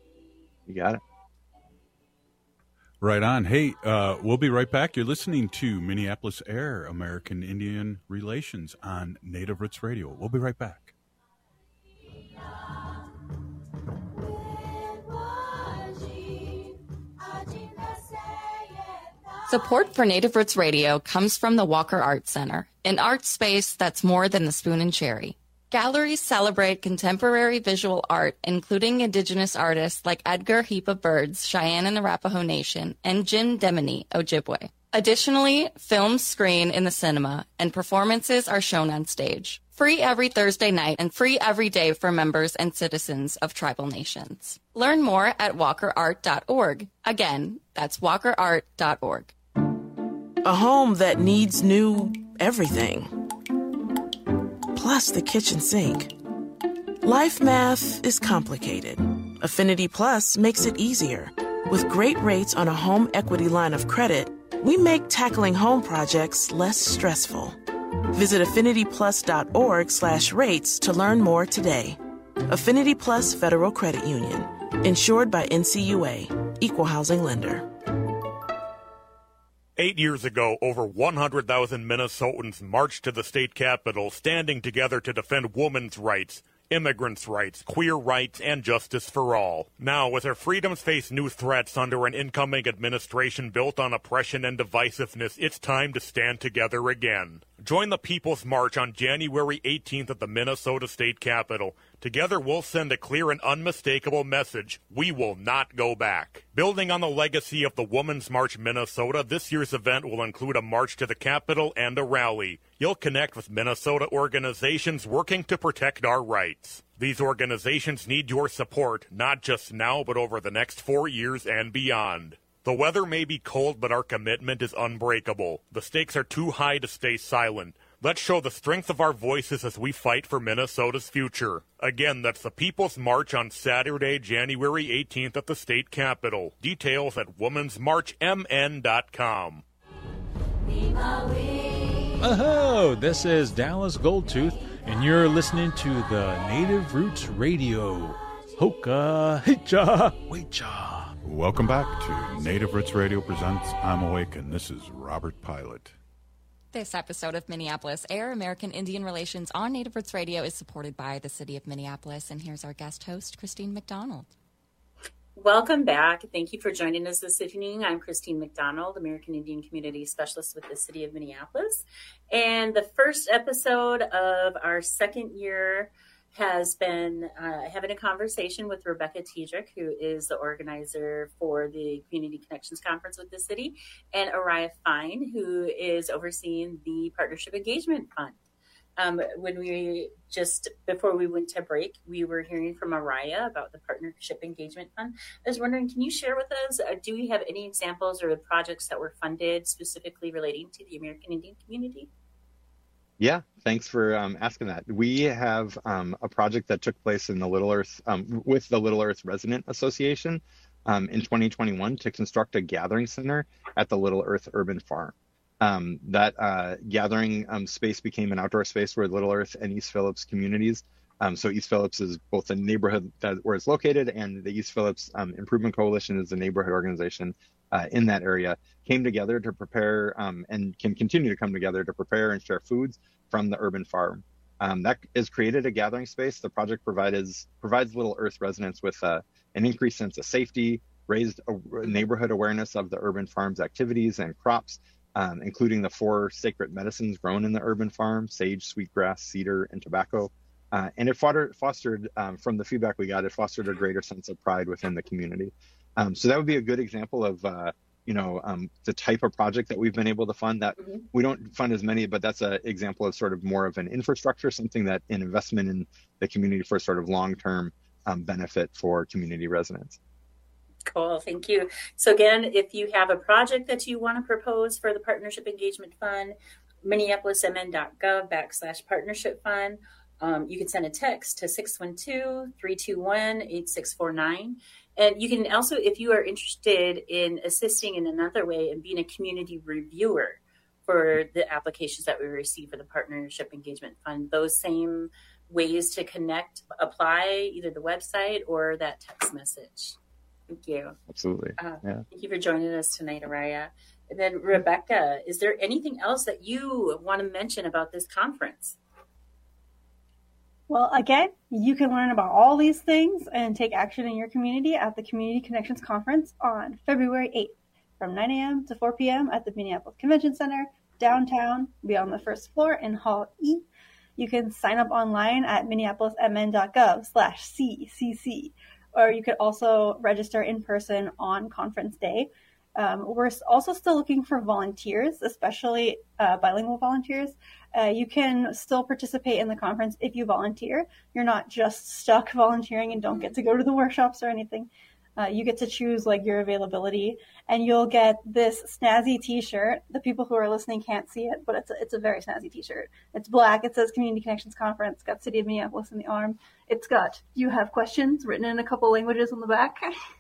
Speaker 30: You got it.
Speaker 26: Right on. Hey, uh, we'll be right back. You're listening to Minneapolis Air, American Indian Relations on Native Roots Radio. We'll be right back.
Speaker 27: Support for Native Roots Radio comes from the Walker Art Center, an art space that's more than the spoon and cherry. Galleries celebrate contemporary visual art, including Indigenous artists like Edgar Heap of Birds, Cheyenne and Arapaho Nation, and Jim Demini, Ojibwe. Additionally, films screen in the cinema, and performances are shown on stage. Free every Thursday night and free every day for members and citizens of tribal nations. Learn more at walker art dot org. Again, that's walker art dot org.
Speaker 3: A home that needs new everything. Plus the kitchen sink. Life math is complicated. Affinity Plus makes it easier. With great rates on a home equity line of credit, we make tackling home projects less stressful. Visit affinity plus dot org slash rates to learn more today. Affinity Plus Federal Credit Union. Insured by N C U A. Equal Housing Lender.
Speaker 4: Eight years ago, over one hundred thousand Minnesotans marched to the state capitol, standing together to defend women's rights, immigrants' rights, queer rights, and justice for all. Now, as our freedoms face new threats under an incoming administration built on oppression and divisiveness, it's time to stand together again. Join the People's March on January eighteenth at the Minnesota State Capitol. Together, we'll send a clear and unmistakable message: we will not go back. Building on the legacy of the Women's March Minnesota, this year's event will include a march to the Capitol and a rally. You'll connect with Minnesota organizations working to protect our rights. These organizations need your support, not just now, but over the next four years and beyond. The weather may be cold, but our commitment is unbreakable. The stakes are too high to stay silent. Let's show the strength of our voices as we fight for Minnesota's future. Again, that's the People's March on Saturday, January eighteenth at the state capitol. Details at womens march m n dot com.
Speaker 5: Oh, this is Dallas Goldtooth, and you're listening to the Native Roots Radio. Hoka, hicha, wecha.
Speaker 26: Welcome back to Native Roots Radio presents I'm Awake, and this is Robert Pilot.
Speaker 27: This episode of Minneapolis Air, American Indian Relations on Native Roots Radio is supported by the City of Minneapolis, and here's our guest host, Christine McDonald.
Speaker 28: Welcome back. Thank you for joining us this evening. I'm Christine McDonald, American Indian Community Specialist with the City of Minneapolis. And the first episode of our second year has been uh, having a conversation with Rebecca Tiedrich, who is the organizer for the Community Connections Conference with the city, and Araya Fine, who is overseeing the Partnership Engagement Fund. Um, when we just, before we went to break, we were hearing from Araya about the Partnership Engagement Fund. I was wondering, can you share with us, uh, do we have any examples or projects that were funded specifically relating to the American Indian community?
Speaker 30: Yeah, thanks for um, asking that. We have um, a project that took place in the Little Earth, um, with the Little Earth Resident Association um, in twenty twenty-one to construct a gathering center at the Little Earth Urban Farm. Um, that uh, gathering um, space became an outdoor space where Little Earth and East Phillips communities, um, so East Phillips is both the neighborhood that where it's located, and the East Phillips um, Improvement Coalition is the neighborhood organization uh, in that area, came together to prepare um, and can continue to come together to prepare and share foods from the urban farm. Um, that has created a gathering space. The project provides provides Little Earth residents with uh, an increased sense of safety, raised a neighborhood awareness of the urban farm's activities and crops, Um, including the four sacred medicines grown in the urban farm: sage, sweetgrass, cedar, and tobacco. Uh, and it fostered, fostered um, from the feedback we got, it fostered a greater sense of pride within the community. Um, so that would be a good example of, uh, you know, um, the type of project that we've been able to fund. That mm-hmm. We don't fund as many, but that's an example of sort of more of an infrastructure, something that an investment in the community for sort of long-term um, benefit for community residents.
Speaker 28: Cool, thank you. So again, if you have a project that you want to propose for the Partnership Engagement Fund, minneapolismn.gov backslash partnership fund. Um, you can send a text to six one two, three two one, eight six four nine. And you can also, if you are interested in assisting in another way and being a community reviewer for the applications that we receive for the Partnership Engagement Fund, those same ways to connect, apply, either the website or that text message. Thank you.
Speaker 30: Absolutely.
Speaker 28: Uh,
Speaker 30: yeah.
Speaker 28: Thank you for joining us tonight, Araya. And then Rebecca, is there anything else that you want to mention about this conference?
Speaker 29: Well, again, you can learn about all these things and take action in your community at the Community Connections Conference on February eighth from nine a.m. to four p.m. at the Minneapolis Convention Center, downtown. We'll be on the first floor in Hall E. You can sign up online at minneapolismn.gov slash CCC. Or you could also register in person on conference day. Um, we're also still looking for volunteers, especially uh, bilingual volunteers. Uh, you can still participate in the conference if you volunteer. You're not just stuck volunteering and don't get to go to the workshops or anything. Uh, you get to choose like your availability, and you'll get this snazzy T-shirt. The people who are listening can't see it, but it's a, it's a very snazzy T-shirt. It's black. It says Community Connections Conference. It's got City of Minneapolis in the arm. It's got "You have questions" written in a couple languages on the back.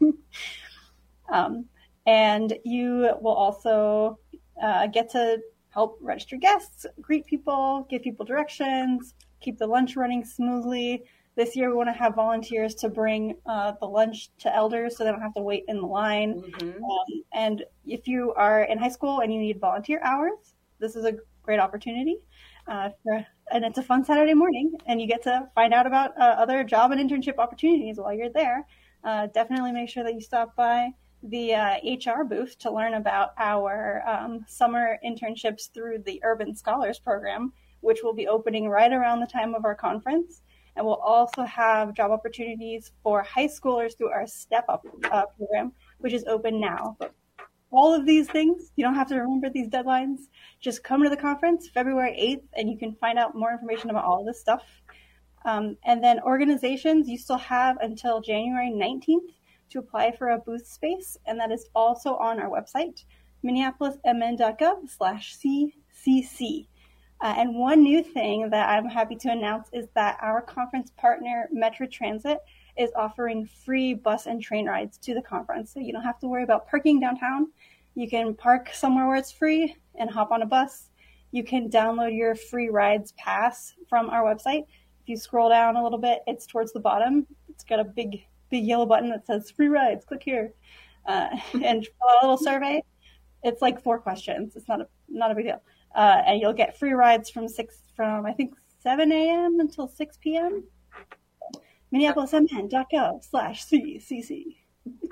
Speaker 29: um, and you will also uh, get to help register guests, greet people, give people directions, keep the lunch running smoothly. This year, we want to have volunteers to bring uh, the lunch to elders so they don't have to wait in the line. Mm-hmm. Um, and if you are in high school and you need volunteer hours, this is a great opportunity. Uh, for, and it's a fun Saturday morning, and you get to find out about uh, other job and internship opportunities while you're there. Uh, definitely make sure that you stop by the uh, H R booth to learn about our um, summer internships through the Urban Scholars Program, which will be opening right around the time of our conference. And we'll also have job opportunities for high schoolers through our Step Up uh, program, which is open now. But all of these things, you don't have to remember these deadlines. Just come to the conference February eighth, and you can find out more information about all of this stuff. Um, and then organizations, you still have until January nineteenth to apply for a booth space, and that is also on our website, minneapolismn.gov slash CCC. Uh, and one new thing that I'm happy to announce is that our conference partner, Metro Transit, is offering free bus and train rides to the conference. So you don't have to worry about parking downtown. You can park somewhere where it's free and hop on a bus. You can download your free rides pass from our website. If you scroll down a little bit, it's towards the bottom. It's got a big, big yellow button that says free rides. Click here. Uh, and fill out a little survey. It's like four questions. It's not a, not a big deal. Uh, and you'll get free rides from six from I think seven a.m. until six p.m. minneapolismn.gov slash CCC.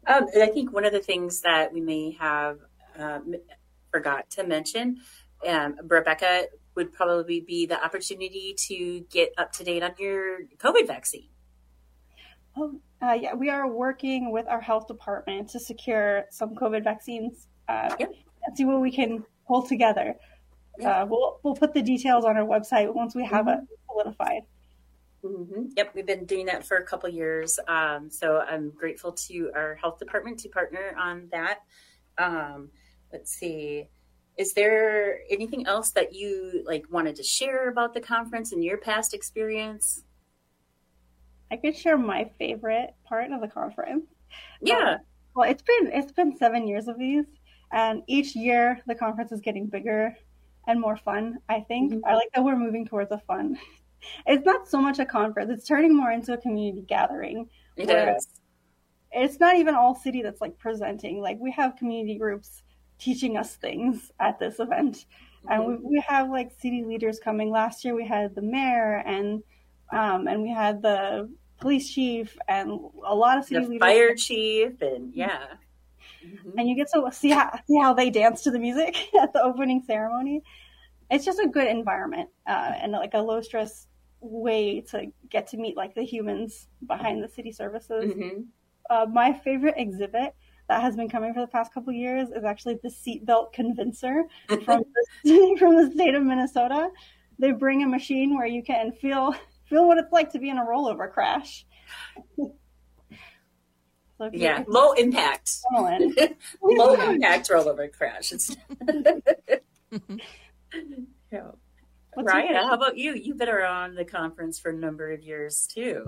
Speaker 28: Um, I think one of the things that we may have um, forgot to mention, um, Rebecca, would probably be the opportunity to get up to date on your COVID vaccine.
Speaker 29: Oh, uh, yeah, we are working with our health department to secure some COVID vaccines uh, yep. and see what we can pull together. Yep. Uh, we'll we'll put the details on our website once we have mm-hmm. it solidified.
Speaker 28: Mm-hmm. Yep, we've been doing that for a couple of years. Um, so I'm grateful to our health department to partner on that. Um, let's see. Is there anything else that you like wanted to share about the conference and your past experience?
Speaker 29: I could share my favorite part of the conference.
Speaker 28: Yeah.
Speaker 29: Um, well, it's been it's been seven years of these, and each year the conference is getting bigger and more fun. I think mm-hmm. I like that we're moving towards a fun. It's not so much a conference; it's turning more into a community gathering.
Speaker 28: It is.
Speaker 29: It's not even all city that's like presenting. Like we have community groups teaching us things at this event, mm-hmm. and we, we have like city leaders coming. Last year we had the mayor and um, and we had the police chief and a lot of city
Speaker 28: the
Speaker 29: leaders.
Speaker 28: Fire chief and yeah.
Speaker 29: Mm-hmm. And you get to see how see how they dance to the music at the opening ceremony. It's just a good environment uh, and like a low stress way to get to meet like the humans behind the city services.
Speaker 28: Mm-hmm.
Speaker 29: Uh, my favorite exhibit that has been coming for the past couple of years is actually the seatbelt convincer from the, from the state of Minnesota. They bring a machine where you can feel feel what it's like to be in a rollover crash.
Speaker 28: So yeah, low impact. Low impact rollover crash. yeah. Ryan, how about you? You've been around the conference for a number of years too.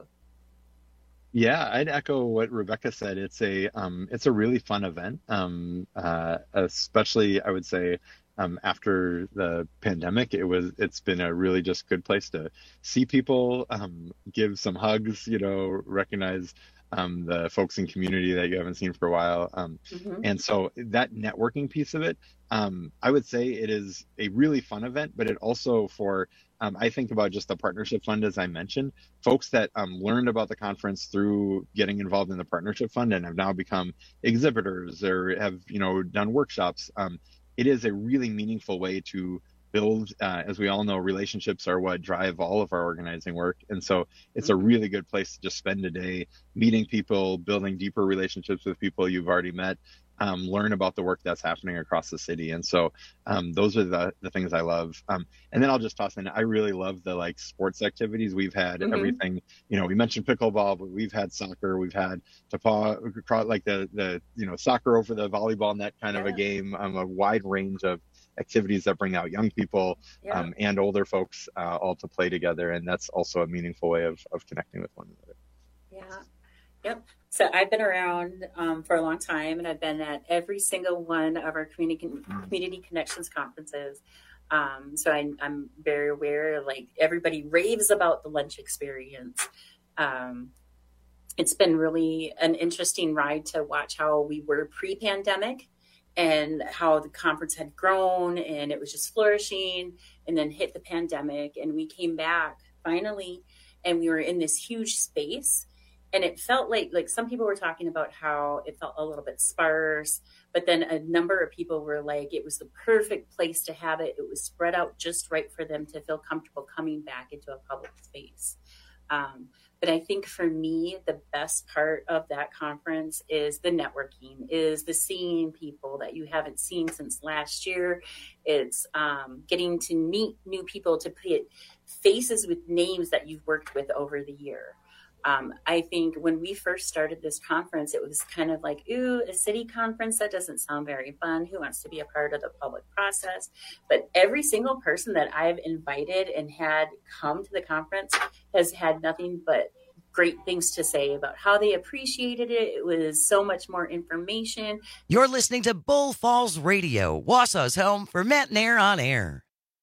Speaker 30: Yeah, I'd echo what Rebecca said. It's a um, it's a really fun event, um, uh, especially I would say um, after the pandemic. It was it's been a really just good place to see people, um, give some hugs, you know, recognize um, the folks in community that you haven't seen for a while, um, mm-hmm. and so that networking piece of it, um, I would say it is a really fun event, but it also for Um, I think about just the partnership fund, as I mentioned, folks that um, learned about the conference through getting involved in the partnership fund and have now become exhibitors or have, you know, done workshops. Um, it is a really meaningful way to build, uh, as we all know, relationships are what drive all of our organizing work. And so it's a really good place to just spend a day meeting people, building deeper relationships with people you've already met. Um, learn about the work that's happening across the city. And so um, those are the, the things I love. Um, and then I'll just toss in, I really love the like sports activities we've had, mm-hmm. everything, you know, we mentioned pickleball, but we've had soccer, we've had tapa, like the, the, you know, soccer over the volleyball net kind yeah. of a game, um, a wide range of activities that bring out young people yeah. um, and older folks uh, all to play together. And that's also a meaningful way of, of connecting with one another.
Speaker 28: Yeah. Yep. So I've been around um, for a long time, and I've been at every single one of our community community connections conferences. Um, so I, I'm very aware. Like everybody raves about the lunch experience. Um, it's been really an interesting ride to watch how we were pre-pandemic, and how the conference had grown, and it was just flourishing, and then hit the pandemic, and we came back finally, and we were in this huge space. And it felt like, like some people were talking about how it felt a little bit sparse, but then a number of people were like, it was the perfect place to have it. It was spread out just right for them to feel comfortable coming back into a public space. Um, but I think for me, the best part of that conference is the networking, is the seeing people that you haven't seen since last year. It's um, getting to meet new people, to put faces with names that you've worked with over the year. Um, I think when we first started this conference, it was kind of like, ooh, a city conference, that doesn't sound very fun. Who wants to be a part of the public process? But every single person that I've invited and had come to the conference has had nothing but great things to say about how they appreciated it. It was so much more information.
Speaker 6: You're listening to Bull Falls Radio, Wausau's home for Matt Nair on Air.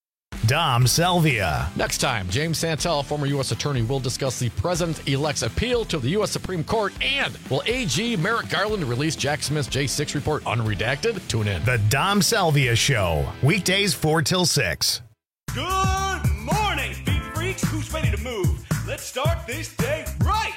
Speaker 1: Dom Salvia.
Speaker 31: Next time, James Santel, former U S attorney, will discuss the president-elect's appeal to the U S Supreme Court, and will A G Merrick Garland release Jack Smith's J six report unredacted? Tune in.
Speaker 1: The Dom Salvia Show, weekdays four till six.
Speaker 7: Good morning, beat freaks. Who's ready to move? Let's start this day right.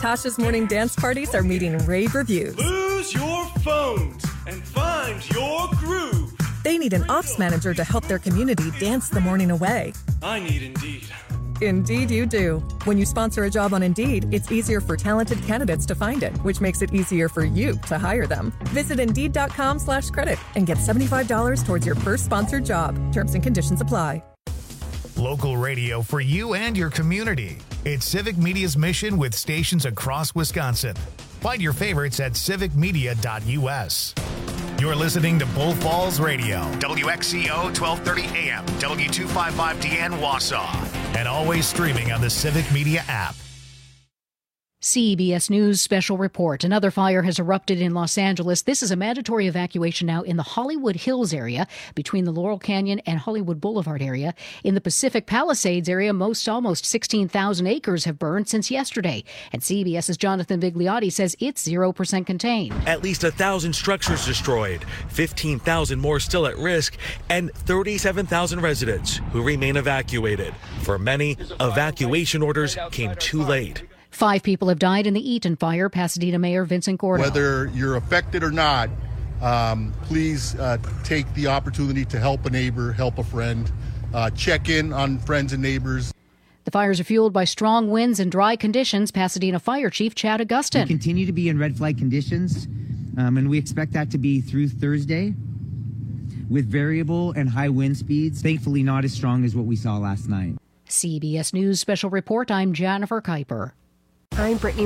Speaker 7: Tasha's morning dance parties are meeting rave reviews.
Speaker 8: Lose your phones and find your groove.
Speaker 7: They need an ops manager to help their community dance the morning away.
Speaker 8: I need Indeed.
Speaker 7: Indeed you do. When you sponsor a job on Indeed, it's easier for talented candidates to find it, which makes it easier for you to hire them. Visit Indeed.com slash credit and get seventy-five dollars towards your first sponsored job. Terms and conditions apply.
Speaker 1: Local radio for you and your community. It's Civic Media's mission with stations across Wisconsin. Find your favorites at civic media dot u s. You're listening to Bull Falls Radio, W X C O twelve thirty A M, W two fifty-five D N Wausau, and always streaming on the Civic Media app.
Speaker 9: C B S News special report. Another fire has erupted in Los Angeles. This is a mandatory evacuation now in the Hollywood Hills area between the Laurel Canyon and Hollywood Boulevard area. In the Pacific Palisades area, most almost sixteen thousand acres have burned since yesterday. And CBS's Jonathan Vigliotti says it's zero percent contained.
Speaker 10: At least one thousand structures destroyed, fifteen thousand more still at risk, and thirty-seven thousand residents who remain evacuated. For many, evacuation orders came too late.
Speaker 9: Five people have died in the Eaton fire. Pasadena Mayor Vincent Gordo.
Speaker 12: Whether you're affected or not, um, please uh, take the opportunity to help a neighbor, help a friend, uh, check in on friends and neighbors.
Speaker 9: The fires are fueled by strong winds and dry conditions. Pasadena Fire Chief Chad Augustin.
Speaker 14: We continue to be in red flag conditions, um, and we expect that to be through Thursday with variable and high wind speeds, thankfully not as strong as what we saw last night.
Speaker 9: C B S News Special Report, I'm Jennifer Kuiper.
Speaker 19: I'm Brittany